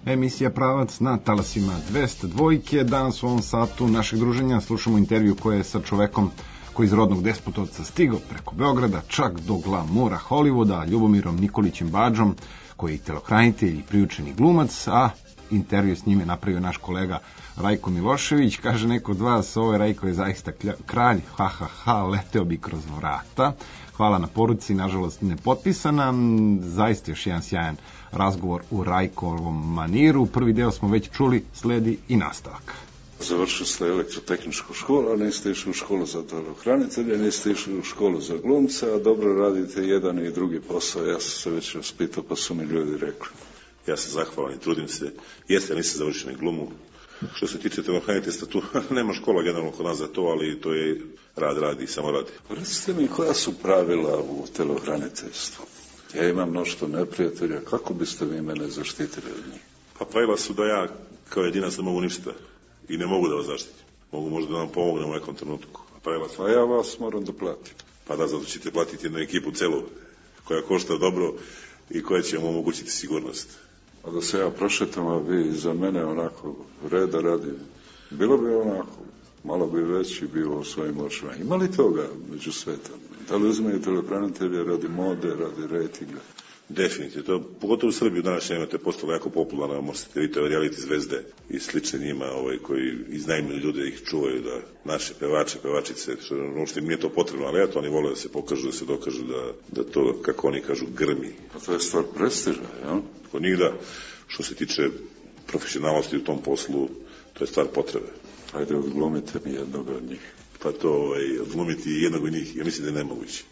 Emisija Pravac na talasima 202. Danas u ovom satu našeg druženja slušamo intervju koje je sa čovekom koji iz rodnog Despotovca stigao preko Beograda, čak do glamura Hollywooda, Ljubomirom Nikolićem Badžom, koji je telohranitelj i priučeni glumac, a intervju s njim je napravio naš kolega Rajko Milošević. Kaže neko od vas, ovo je Rajko je zaista kralj, ha ha ha, leteo bi kroz vrata. Hvala na poruci, nažalost ne potpisana. Zaista još jedan sjajan razgovor u Rajkovom maniru. Prvi deo smo već čuli, sledi i nastavak. Završili ste elektrotehničku školu, a niste išli u školu za telohranitelja, niste išli u školu za glumca, a dobro radite jedan i drugi posao. Ja sam se već raspitao, pa su mi ljudi rekli. Ja sam zahvalan i trudim se. Jeste, nisam završio ni glumu. Što se tiče telohraniteljstva, tu nema škola generalno kod nas za to, ali to je radi, samo radi. Recite mi, koja su pravila u telohraniteljstvu? Ja imam mnoštvo neprijatelja, kako biste vi mene zaštitili od njih? Pa pravila su da ja kao jedinac ne mogu ništa i ne mogu da vas zaštitim. Mogu možda da vam pomognem u nekom trenutku. Pa ja vas moram da platim. Pa da, zato ćete platiti jednu ekipu celu koja košta dobro i koja će vam omogućiti sigurnost. A da se ja prošetam, a vi za mene onako reda radi, bilo bi onako, malo bi veći bilo u svojim očima. Ima li toga među svetom? Da li uzmeju telohranitelje radi mode, radi rejtinga? Definitivno, to pogotovo u Srbiji danas imate postalo jako popularno, možete vidjeti reality zvezde i slične njima koji iznajmljuju ljude, ih čuvaju da naše pevače, pevačice, što uopšte nije to potrebno, ali eto, oni vole da se pokažu, da se dokažu da to, kako oni kažu, grmi. Pa to je stvar prestiža, jel? Kod njih da, što se tiče profesionalnosti u tom poslu, to je stvar potrebe. Ajde, odglumite mi jednog od njih. Pa to, odglumiti jednog od njih, ja mislim da je nemoguće.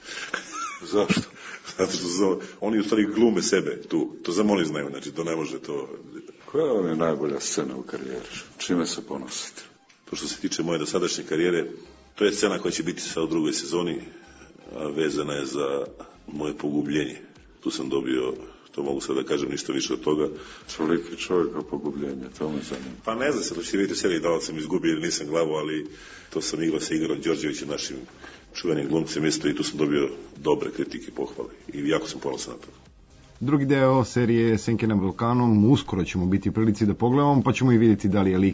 Zašto? Zato što oni u stvari glume sebe tu. To samo oni znaju, znači to ne može to... Koja vam je najbolja scena u karijeri? Čime se ponosite? To što se tiče moje dosadašnje karijere, to je scena koja će biti sad u drugoj sezoni, a vezana je za moje pogubljenje. Tu sam dobio, to mogu sad da kažem, ništa više od toga. Toliki čovjeka pogubljenje, to me zanima. Pa ne znam se, to ćete vidjeti u seriji da li sam izgubio ili nisam glavu, ali to sam igrao sa Igorom Đorđevićem, našim čuvenim glumcem isto, i tu sam dobio dobre kritike i pohvale. I jako sam ponosan na to. Drugi deo serije Senke nad Balkanom uskoro ćemo biti u prilici da pogledamo, pa ćemo i vidjeti da li je lik,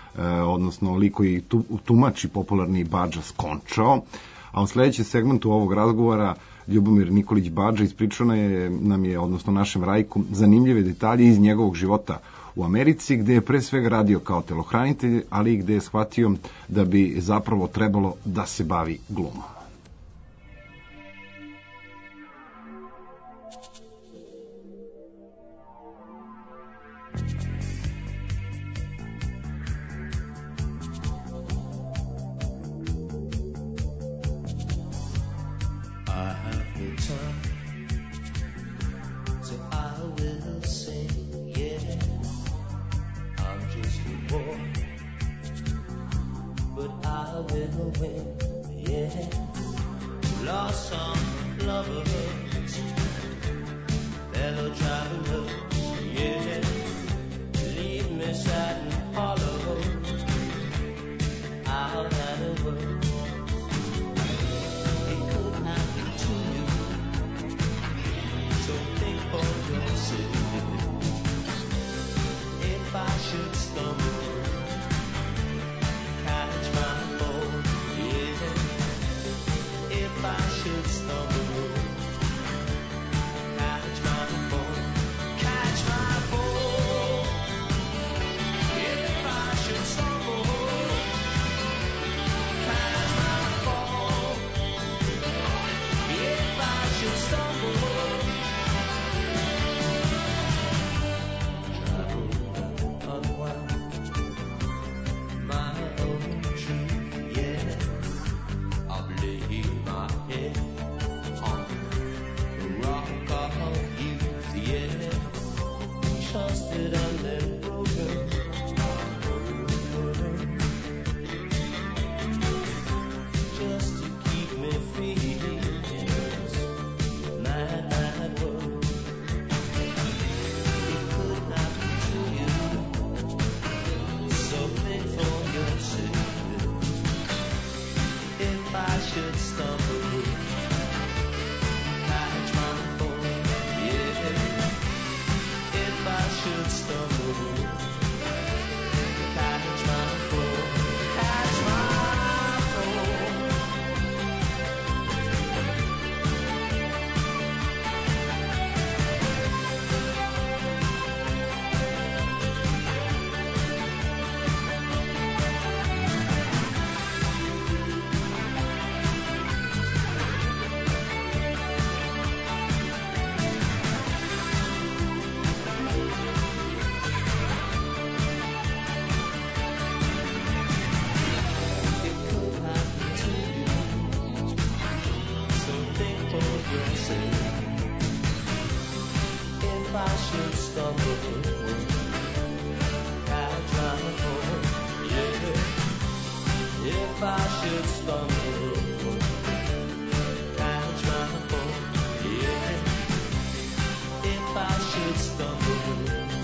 odnosno lik koji tumači popularni Badža skončao. A u sledećem segmentu ovog razgovora Ljubomir Nikolić Badža ispričao nam je, odnosno našem Rajku, zanimljive detalje iz njegovog života u Americi, gde je pre svega radio kao telohranitelj, ali i gde je shvatio da bi zapravo trebalo da se bavi glumom. Lost some lovers, fellow travelers, yeah. Leave me sad and hollow, out at the world. It could happen to you, so think for yourself. If I should stumble, catch my fall, yeah. If I should stumble, catch my fall, catch my fall. If I should stumble, catch my fall. If I should stumble, travel unwound my own truth, yeah. I'll lay my head on the rock of youth, yeah. Trusted and then broken, just to keep me free. Mad, mad world. It could happen to you, so think for yourself. If I should stumble, catch my fall, yeah. If I should should stumble, catch my fall, catch my fall. If I should stumble, catch my fall, yeah. If I should stumble, catch my fall, yeah. If I should stumble,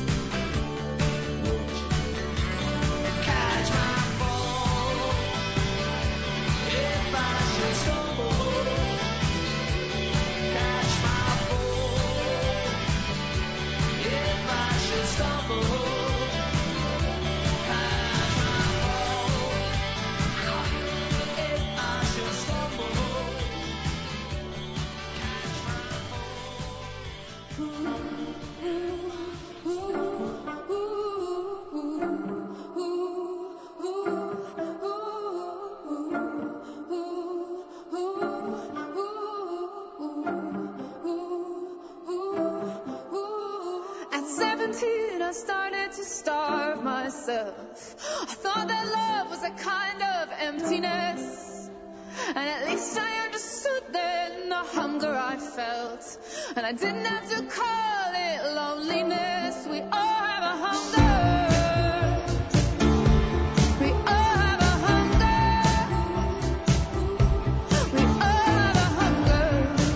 catch my fall. If I should stumble, catch my fall. If I should stumble, catch my fall. If I should stumble, At 17, I started to starve myself. I thought that love was a kind of emptiness. And at least I understood then the hunger I felt. And I didn't have to call it loneliness. We all have a hunger. We all have a hunger. We all have a hunger.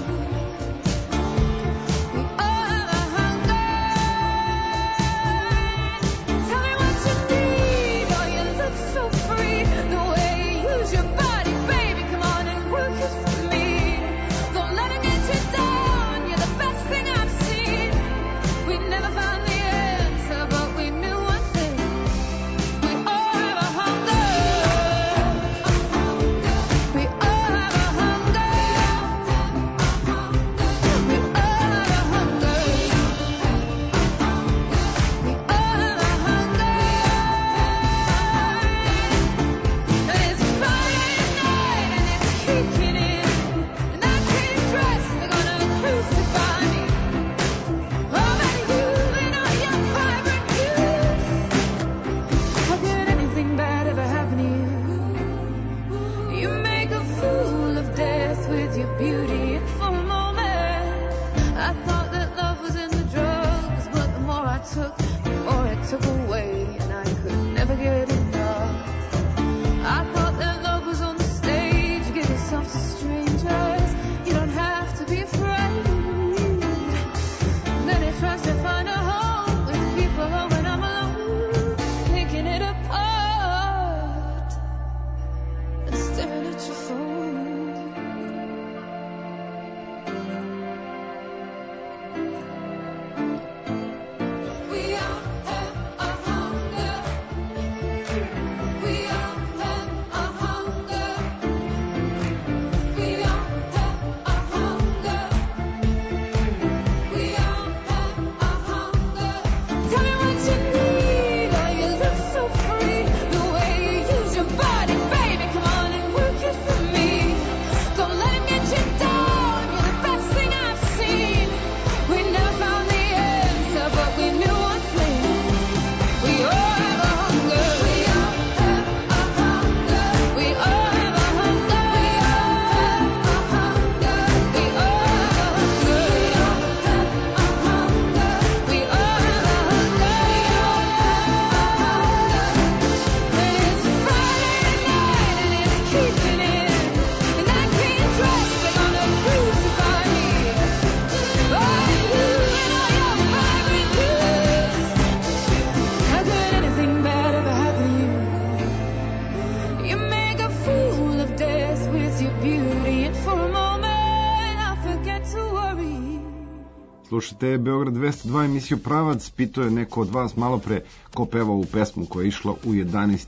We all have a hunger. Tell me what you need. Oh, you look so free. The way you use your body, baby. Come on and work it for me. Don't let it get you down. You're the best thing I've seen. We never found the answer, but we knew one thing. We all have a hunger. We all have a hunger. We all have a hunger. We all have a hunger. And it's Friday night and it's kicking in. And I came dressed, they're gonna crucify me. Oh, but you and all your vibrant youth. How could anything bad ever happen to you? You make a fool of death with your beauty, and for a moment I thought that love was in the drugs, but the more I took, the more it took away, and I could never get enough. I thought that love was on the stage. Give yourself to strangers. You don't have to be afraid. Then it tries to find a home with people when I'm alone, picking it apart and staring at your phone. We Slušajte Beograd 202 emisiju Pravac. Pitao je neko od vas malo pre ko peva ovu pesmu koja je išla u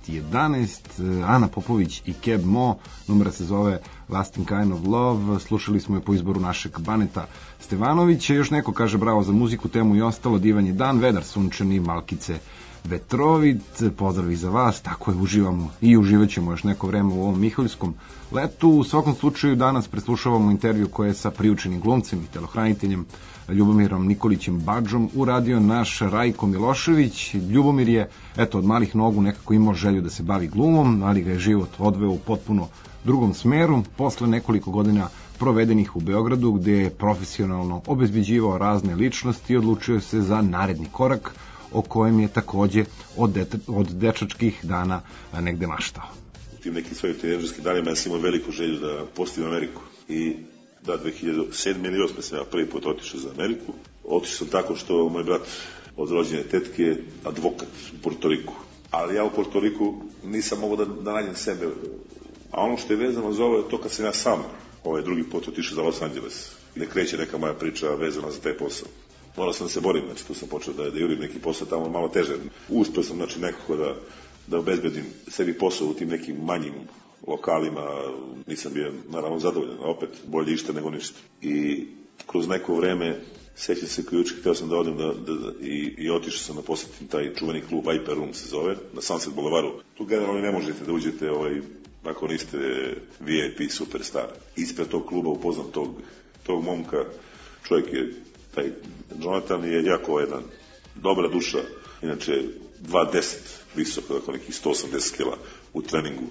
11.11. Ana Popović i Keb Mo. Numera se zove Lasting Kind of Love. Slušali smo je po izboru našeg Baneta Stevanovića. Još neko kaže bravo za muziku, temu i ostalo. Divan je dan, vedar sunčani, malkice vetrovit. Pozdrav i za vas. Tako je, uživamo i uživat ćemo još neko vreme u ovom miholjskom letu. U svakom slučaju danas preslušavamo intervju koje je sa priučenim glumcem i telohraniteljem Ljubomirom Nikolićem Badžom uradio naš Rajko Milošević. Ljubomir je, eto, od malih nogu nekako imao želju da se bavi glumom, ali ga je život odveo u potpuno drugom smeru. Posle nekoliko godina provedenih u Beogradu, gde je profesionalno obezbeđivao razne ličnosti, odlučio se za naredni korak, o kojem je takođe od dečačkih dana negde maštao. U tim nekim svojim tinejdžerskim danima ja sam imao veliku želju da postim Ameriku. I da, 2007. ili 2008. sam ja prvi put otišao za Ameriku. Otišao sam tako što moj brat od rođene tetke je advokat u Portoriku. Ali ja u Portoriku nisam mogao da nađem sebe. A ono što je vezano za ovo je to kad sam ja sam ovaj drugi put otišao za Los Angeles. I ne kreće neka moja priča vezana za taj posao. Morao sam da se borim, znači tu sam počeo da jurim neki posao tamo malo teže. Uspeo sam, znači, nekako da obezbedim sebi posao u tim nekim manjim lokalima. Nisam bio naravno zadovoljan, opet bolje išta nego ništa. I kroz neko vreme, sećam se ključki, hteo sam da odem i otišao sam da posjetim taj čuveni klub Viper Room se zove, na Sunset Boulevardu. Tu generalno ne možete da uđete ako niste VIP superstar. Ispred tog kluba upoznam tog momka, čovjek je, taj Jonathan je jako jedan dobra duša, inače 2.10 visoko, dakle nekih 180 kila u treningu.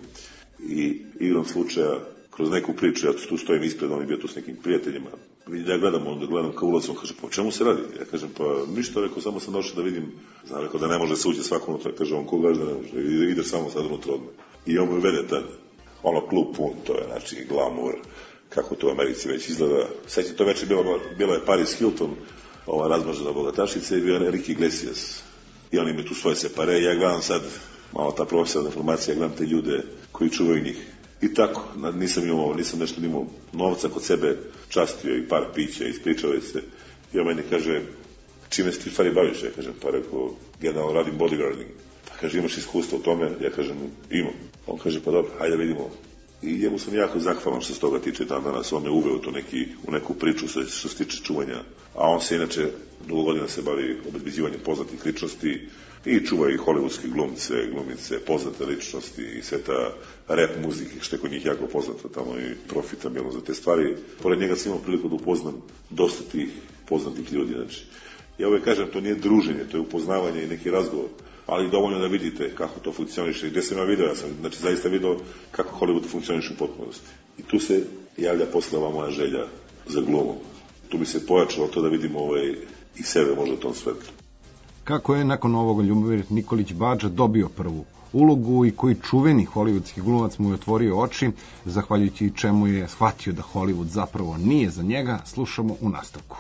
I igrom slučaja, kroz neku priču, ja tu stojim ispred, on je bio tu s nekim prijateljima, ja gledam kao ulaz, on kaže, pa o čemu se radi? Ja kažem, pa ništa, rekao, samo sam došao da vidim, znam, rekao da ne može se uđe svako unutra, kaže, on ko gaže da ne može, ideš samo sad unutra odmah. I on me vede tad, klub pun, to je, znači, glamour, kako to u Americi već izgleda. Sećam, to već je bilo je Paris Hilton, razmažena bogatašica, i bio je Enrique Iglesias. I oni imaju tu svoje separe, ja gledam sad, malo ta profesionalna informacija, gledam te ljude koji čuvaju njih. I tako, nisam nešto imao novca kod sebe, častio i par pića, ispričao je se. I on meni kaže, čime se ti stvari baviš? Ja kažem, pa rekao, generalno radim bodyguarding. Pa kaže, imaš iskustvo u tome? Ja kažem, imam. On kaže, pa dobro, hajde vidimo. I njemu sam jako zahvalan što se toga tiče dan danas. On me uveo u neku priču što se tiče čuvanja. A on se inače dugo godina se bavi obezbeđivanjem poznatih ličnosti i čuva i hollywoodske glumice, poznate ličnosti i sve ta rap muzike, što je kod njih jako poznato tamo i profitabilno za te stvari. Pored njega sam imao priliku da upoznam dosta tih poznatih ljudi. Znači, ja uvek kažem, to nije druženje, to je upoznavanje i neki razgovor, ali dovoljno da vidite kako to funkcioniše. I gde sam ja video, ja sam zaista video kako Hollywood funkcioniše u potpunosti. I tu se javlja posle ova moja želja za glumom. Tu bi se pojačalo to da vidimo i sebe možda u tom svetlu. Kako je nakon ovoga Ljubomir Nikolić Badža dobio prvu ulogu i koji čuveni hollywoodski glumac mu je otvorio oči, zahvaljujući čemu je shvatio da Hollywood zapravo nije za njega, slušamo u nastavku.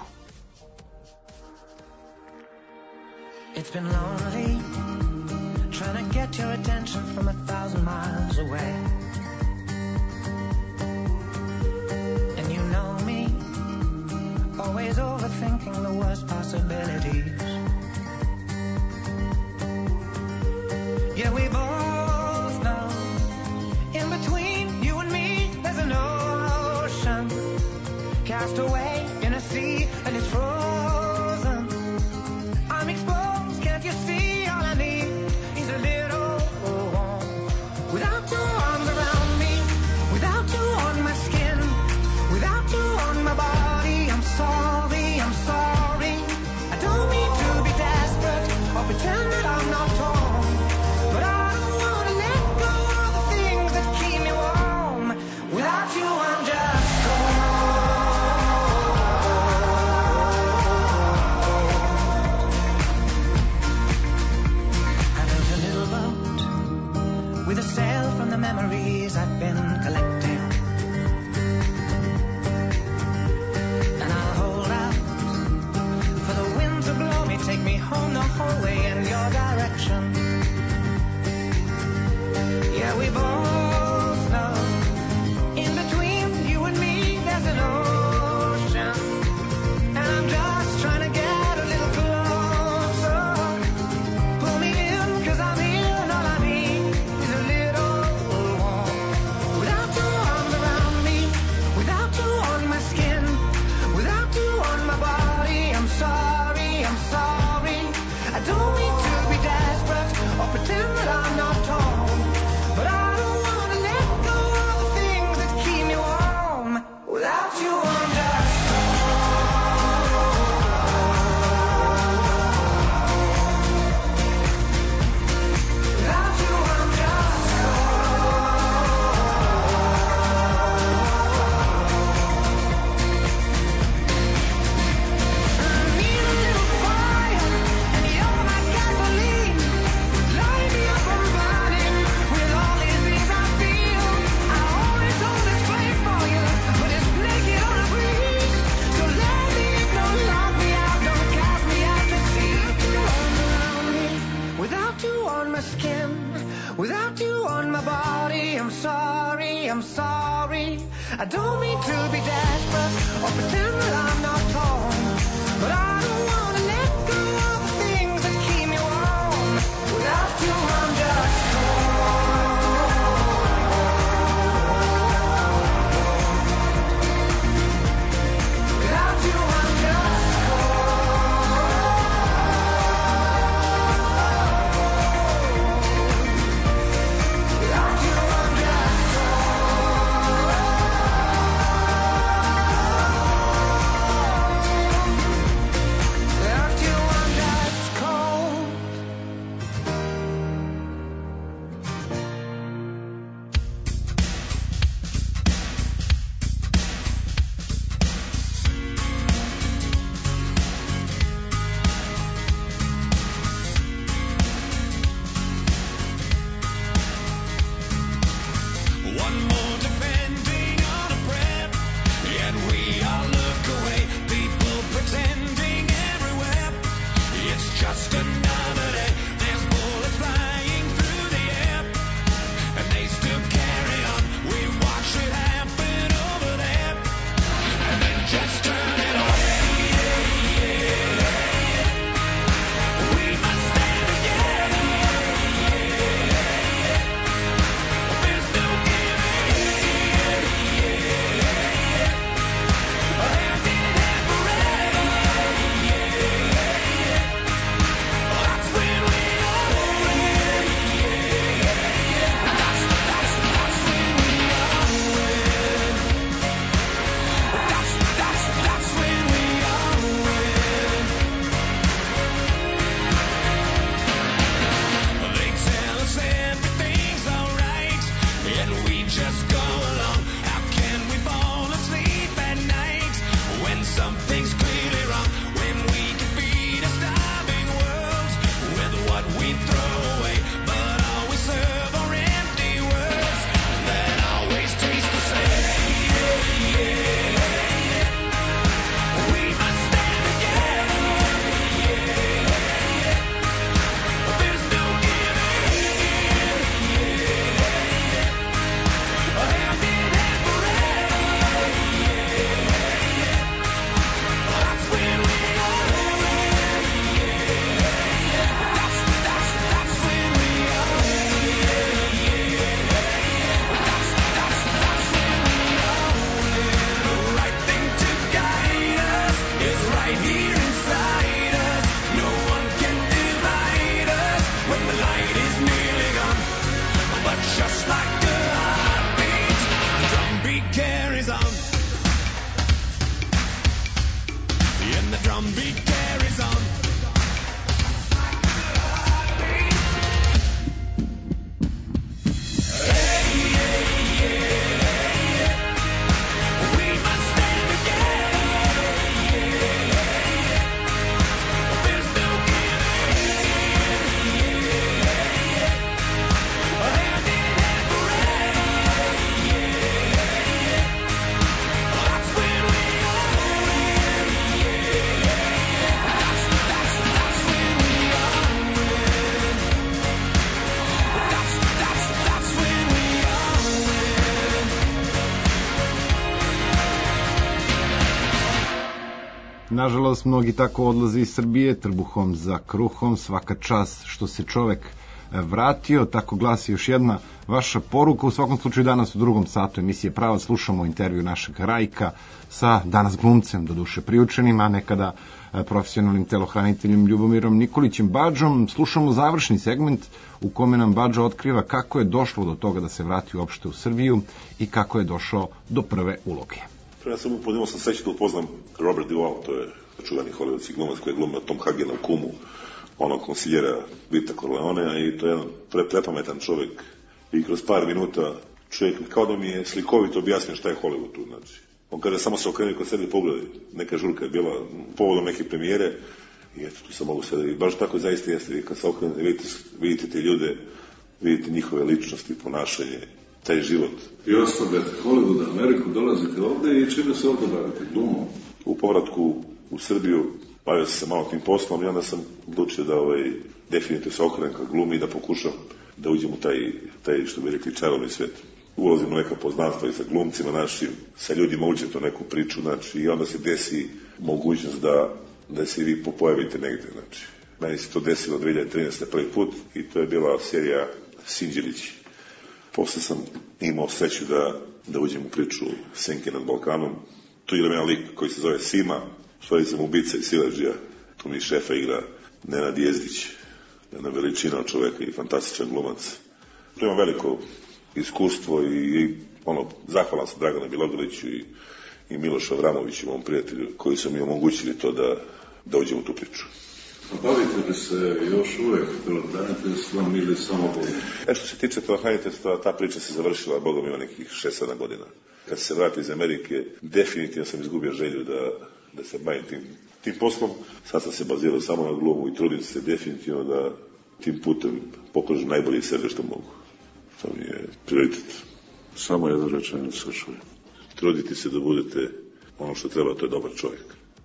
It's been lonely, trying to get your attention from 1,000 miles away. And you know me, always overthinking the worst possibilities. Yeah, we both know, in between you and me, there's an ocean, cast away in a sea, and it's frozen. I'm exposed, can't you see? All I need is a little warmth. Without your arms around me, without you on my skin, without you on my body, I'm sorry, I'm sorry. I don't mean to be desperate or pretend that I'm not torn, but I don't want to let go of the things that keep me warm. Without you, I'm just with a sail from the memories I've been collecting, and I'll hold out for the wind to blow me, take me home the whole way in your direction. Yeah, we both know, in between you and me there's an ocean, and I'm just trying to get Without you on my body, I'm sorry, I'm sorry. I don't mean to be desperate or pretend that I'm not torn, but I don't want to let go of the things that keep me warm. Without you, I'm just Nažalost, mnogi tako odlaze iz Srbije, trbuhom za kruhom, svaka čast što se čovek vratio, tako glasi još jedna vaša poruka. U svakom slučaju danas u drugom satu emisije Pravac slušamo intervju našeg Rajka sa danas glumcem, doduše priučenim, a nekada profesionalnim telohraniteljem Ljubomirom Nikolićem Badžom. Slušamo završni segment u kome nam Badža otkriva kako je došlo do toga da se vrati uopšte u Srbiju i kako je došao do prve uloge. Ja sam upodimao sam sreće da upoznam Robert Duvall, to je čuveni hollywoodski glumac koji je glumio Tom Hagena u Kumu, onog konsiljera Vita Corleonea, i to je jedan prepametan čovjek i kroz par minuta čovjek kao da mi je slikovito objasnio šta je Hollywood tu. Znači, on kaže samo se okrenuli kod sebe i pogledaj, neka žurka je bila povodom neke premijere i eto tu sam mogu sve, baš tako zaista jeste, vi kad se okrenuli vidite te ljude, vidite njihove ličnosti, ponašanje, taj život. I ostavljate Hollywood, Ameriku, dolazite ovde i čime se ovde bavite? Glumom? U povratku u Srbiju bavio sam se malo tim poslom i onda sam odlučio da definitivno se okrenem ka glumi i da pokušam da uđem u taj što bi rekli čarovni svet. Ulazim u neka poznanstva i sa glumcima našim, sa ljudima uđem to neku priču, znači, i onda se desi mogućnost da se vi pojavite negde, znači. Meni se to desilo 2013. prvi put i to je bila serija Sinđelići. Posle sam imao sreću da uđem u priču Senke nad Balkanom. Tu igram jedan lik koji se zove Sima, stvari sam ubica i siledžija. Tu mi šefa igra Nenad Jezdić, jedna veličina od čoveka i fantastičan glumac. Tu imam veliko iskustvo i zahvalan sam Draganu Bilogrliću i Milošu Avramoviću, mom prijatelju, koji su mi omogućili to da uđem u tu priču. Bavite li se još uvek telehraniteljstvom ili samo Bogom? Što se tiče telehraniteljstva, ta priča se završila, Bogom ima nekih 6-7 godina. Kad se vratio iz Amerike, definitivno sam izgubio želju da se bavim tim poslom. Sad sam se bazirao samo na glumu i trudim se definitivno da tim putem pokažem najbolje sebe što mogu. To mi je prioritet. Samo jedna rečenica čujem. Trudite se da budete ono što treba, to je dobar čovjek.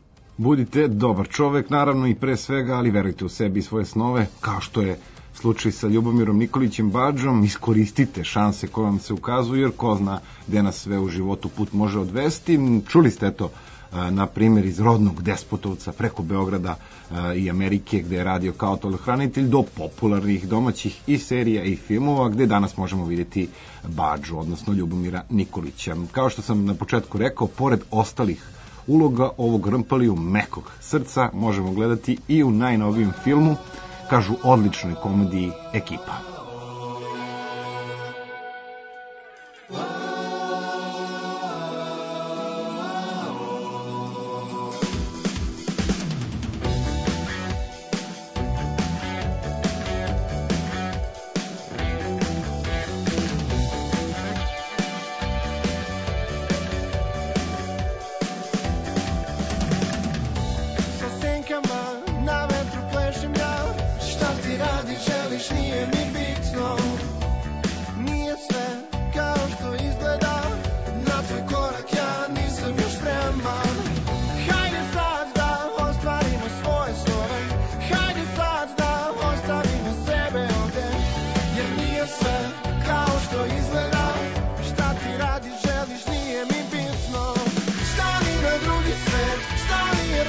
Budite dobar čovek, naravno i pre svega, ali verujte u sebi i svoje snove, kao što je slučaj sa Ljubomirom Nikolićem Badžom. Iskoristite šanse koje vam se ukazuju, jer ko zna gde nas sve u životu put može odvesti. Čuli ste to, na primjer, iz rodnog Despotovca preko Beograda i Amerike, gde je radio kao telohranitelj, do popularnih domaćih i serija i filmova, gde danas možemo vidjeti Badžu, odnosno Ljubomira Nikolića. Kao što sam na početku rekao, pored ostalih uloga ovog Rmpaliju mekog srca možemo gledati i u najnovijem filmu, kažu odličnoj komediji Ekipa.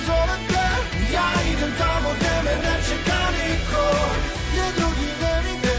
Ja idem tamo gde me ne čeka niko, gde drugi ne vide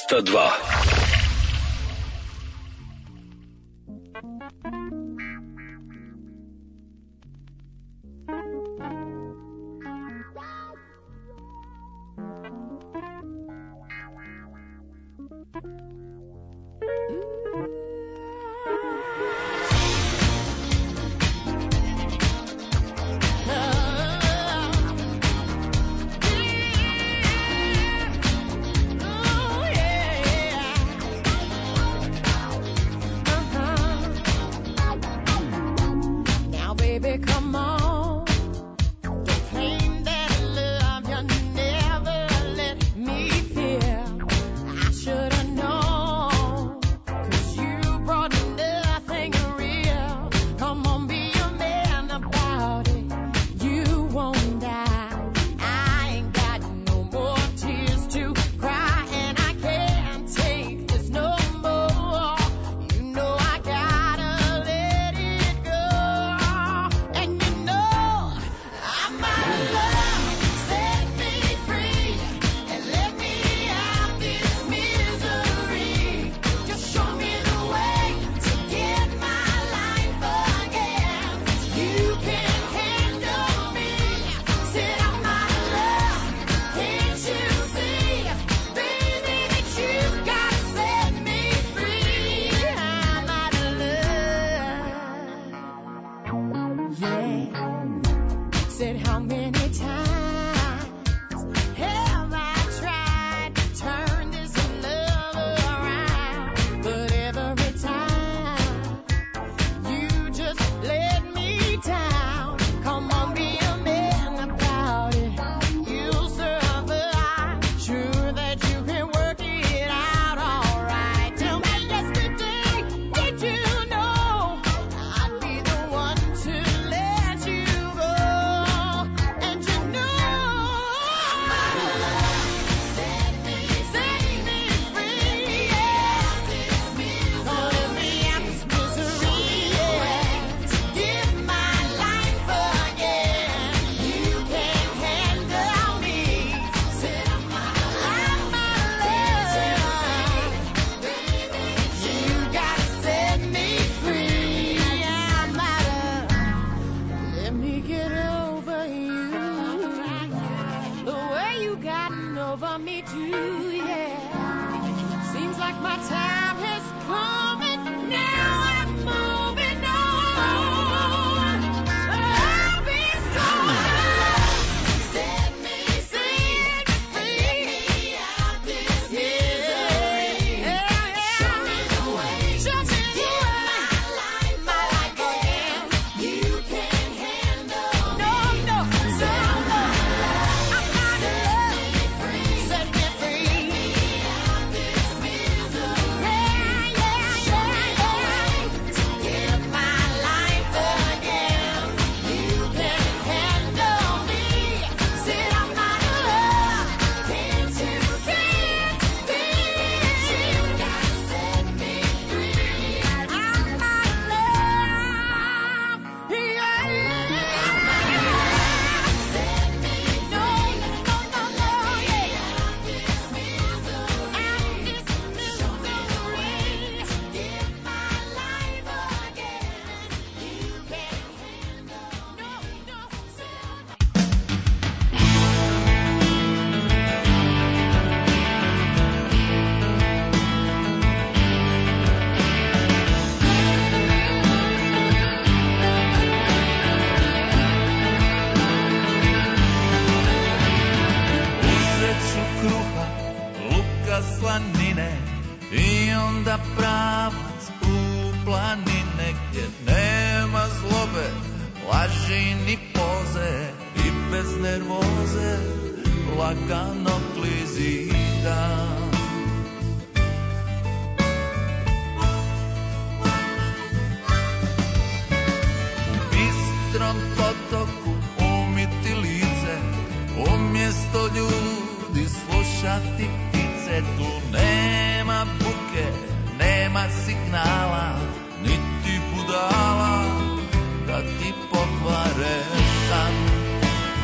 202.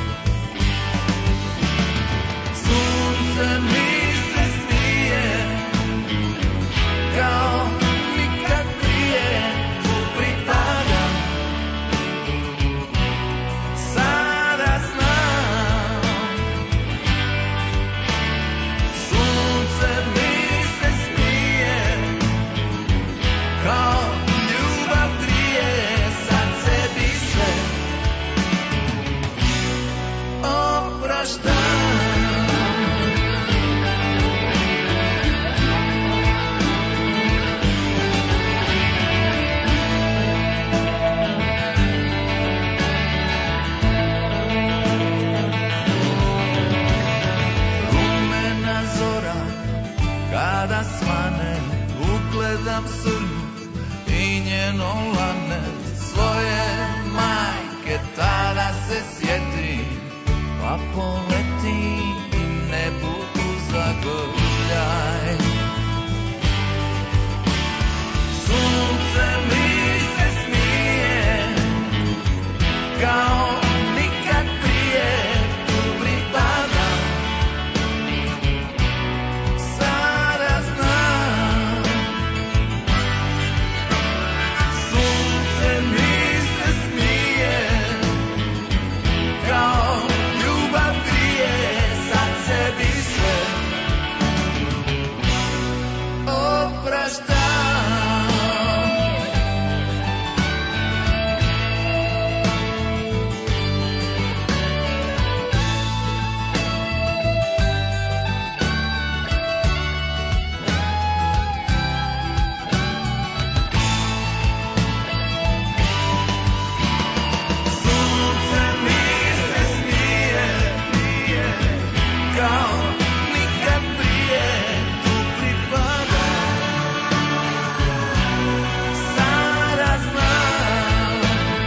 Sunce mi se smije gledam crnu i njeno lane svoje majke, tada se sjetim, pa poletim i nebu zagrljaj. Sunce mi se smije, kao nikad prije, tu pripadam. Sada znam, sunce mi se smije, kao ljubav grije, sad sebi sve opraštam. Sunce mi se smije, kao nikad prije, tu pripadam. Sada znam,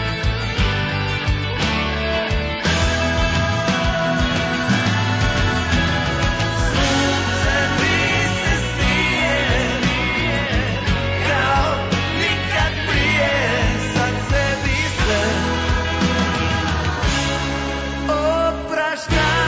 sunce mi se smije, kao nikad prije, sad sebi sve opraštam.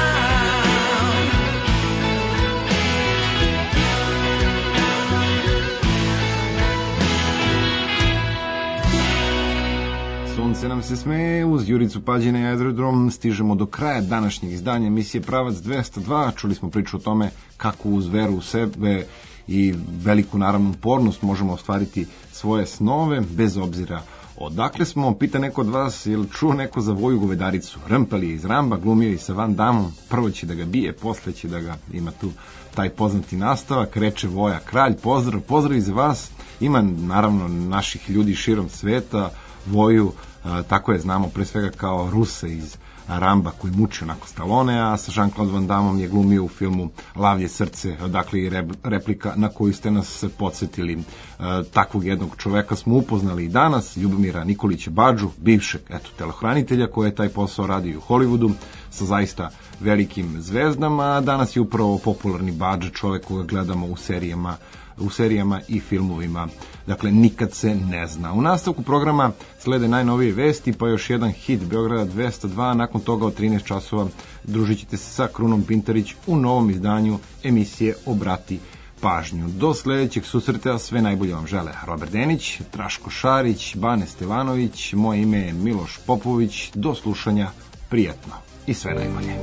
Sunce nam se smeje, uz Juricu Pađina i Aerodrom stižemo do kraja današnjeg izdanja emisije Pravac 202. Čuli smo priču o tome kako uz veru u sebe i veliku naravno upornost možemo ostvariti svoje snove bez obzira odakle smo. Pita neko od vas, je li čuo neko za Voju Govedaricu? Rmpel je iz Ramba, glumio i sa Van Dammom, prvo će da ga bije, posle će da ga ima tu taj poznati nastavak, reče Voja kralj. Pozdrav i za vas. Ima naravno naših ljudi širom sveta Voju, tako je znamo pre svega kao Rusa iz Ramba koji muči onako Stallone, a sa Jean-Claude Van Dammom je glumio u filmu Lavlje srce, odakle i replika na koju ste nas podsjetili. Takvog jednog čoveka smo upoznali i danas, Ljubomira Nikolića Badžu, bivšeg telohranitelja koji je taj posao radio u Hollywoodu sa zaista velikim zvezdama. Danas je upravo popularni Badža, čovek koga gledamo u serijama i filmovima. Dakle, nikad se ne zna. U nastavku programa slede najnovije vesti, pa još jedan hit Beograda 202. Nakon toga od 13 časova družit ćete se sa Krunom Pintarić u novom izdanju emisije Obrati pažnju. Do sledećeg susreta sve najbolje vam žele Robert Denić, Traško Šarić, Bane Stevanović, moje ime je Miloš Popović. Do slušanja, prijatno i sve najbolje.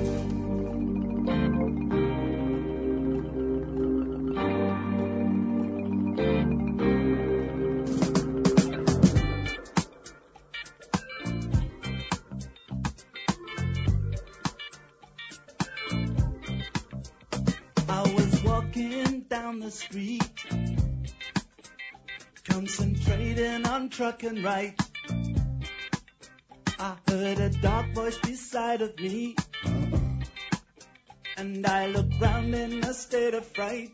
Down the street, concentrating on trucking right. I heard a dark voice beside of me, and I looked round in a state of fright.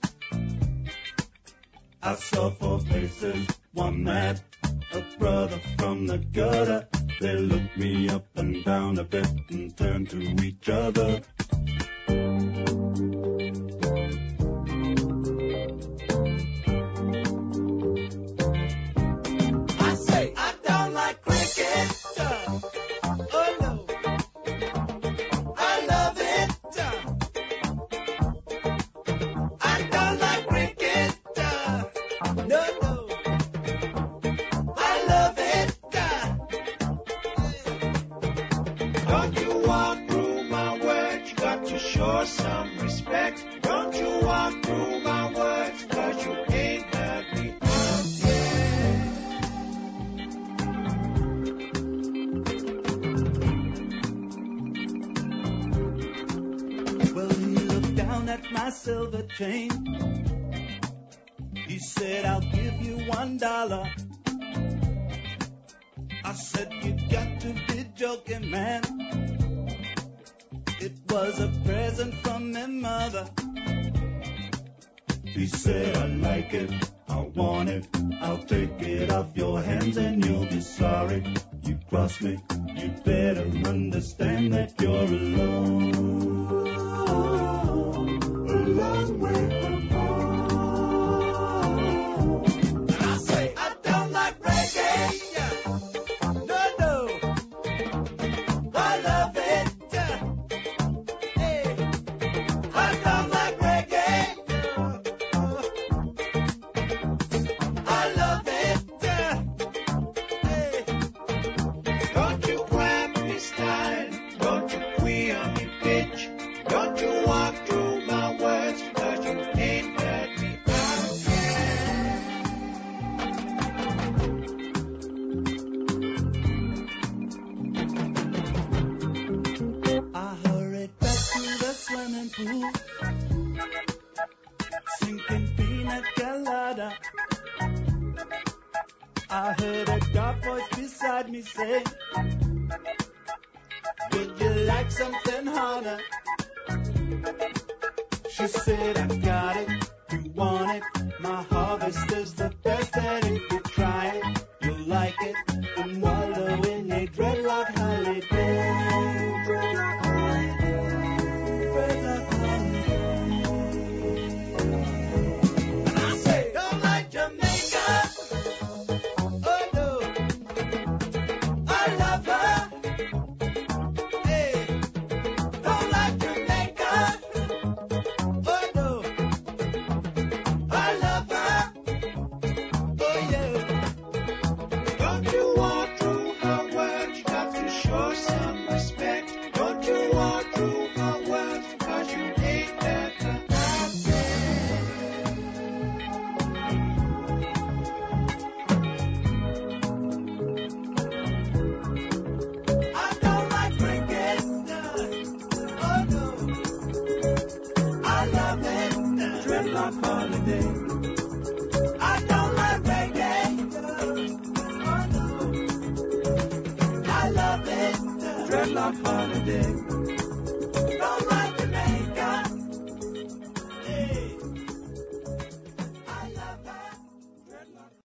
I saw four faces, one mad, a brother from the gutter. They looked me up and down a bit and turned to each other. Chain. He said, I'll give you $1. I said, you got to be joking, man. It was a present from my mother. He said, I like it, I want it, I'll take it off your hands and you'll be sorry. You cross me, you better understand that you're alone. A long way from home. And I say, I don't like reggae. No, no. I love it. Hey. I don't like reggae. I love it. Hey. Don't you grab me style. Don't you queer me pitch. Don't you walk through my words, 'cause you ain't heard me out yet. I hurried back to the swimming pool, sinking pina colada. I heard a dark voice beside me say, would you like something harder? She said, I got it, you want it, my harvest is the best, and if you try it, you'll like it, and wallow in a dreadlock holiday. Dreadlock holiday, dreadlock holiday. And I say, don't like Jamaica, oh no, I love her. Hey, don't like Jamaica. Oh no, I love her. Oh yeah. Don't you walk through her words? You got to show some respect. Don't you walk through her words? 'Cause you ain't there to have I don't like reggae. Oh no. I love it. Dreadlock holiday. I don't like reggae. Oh no. I love it. Dreadlock holiday.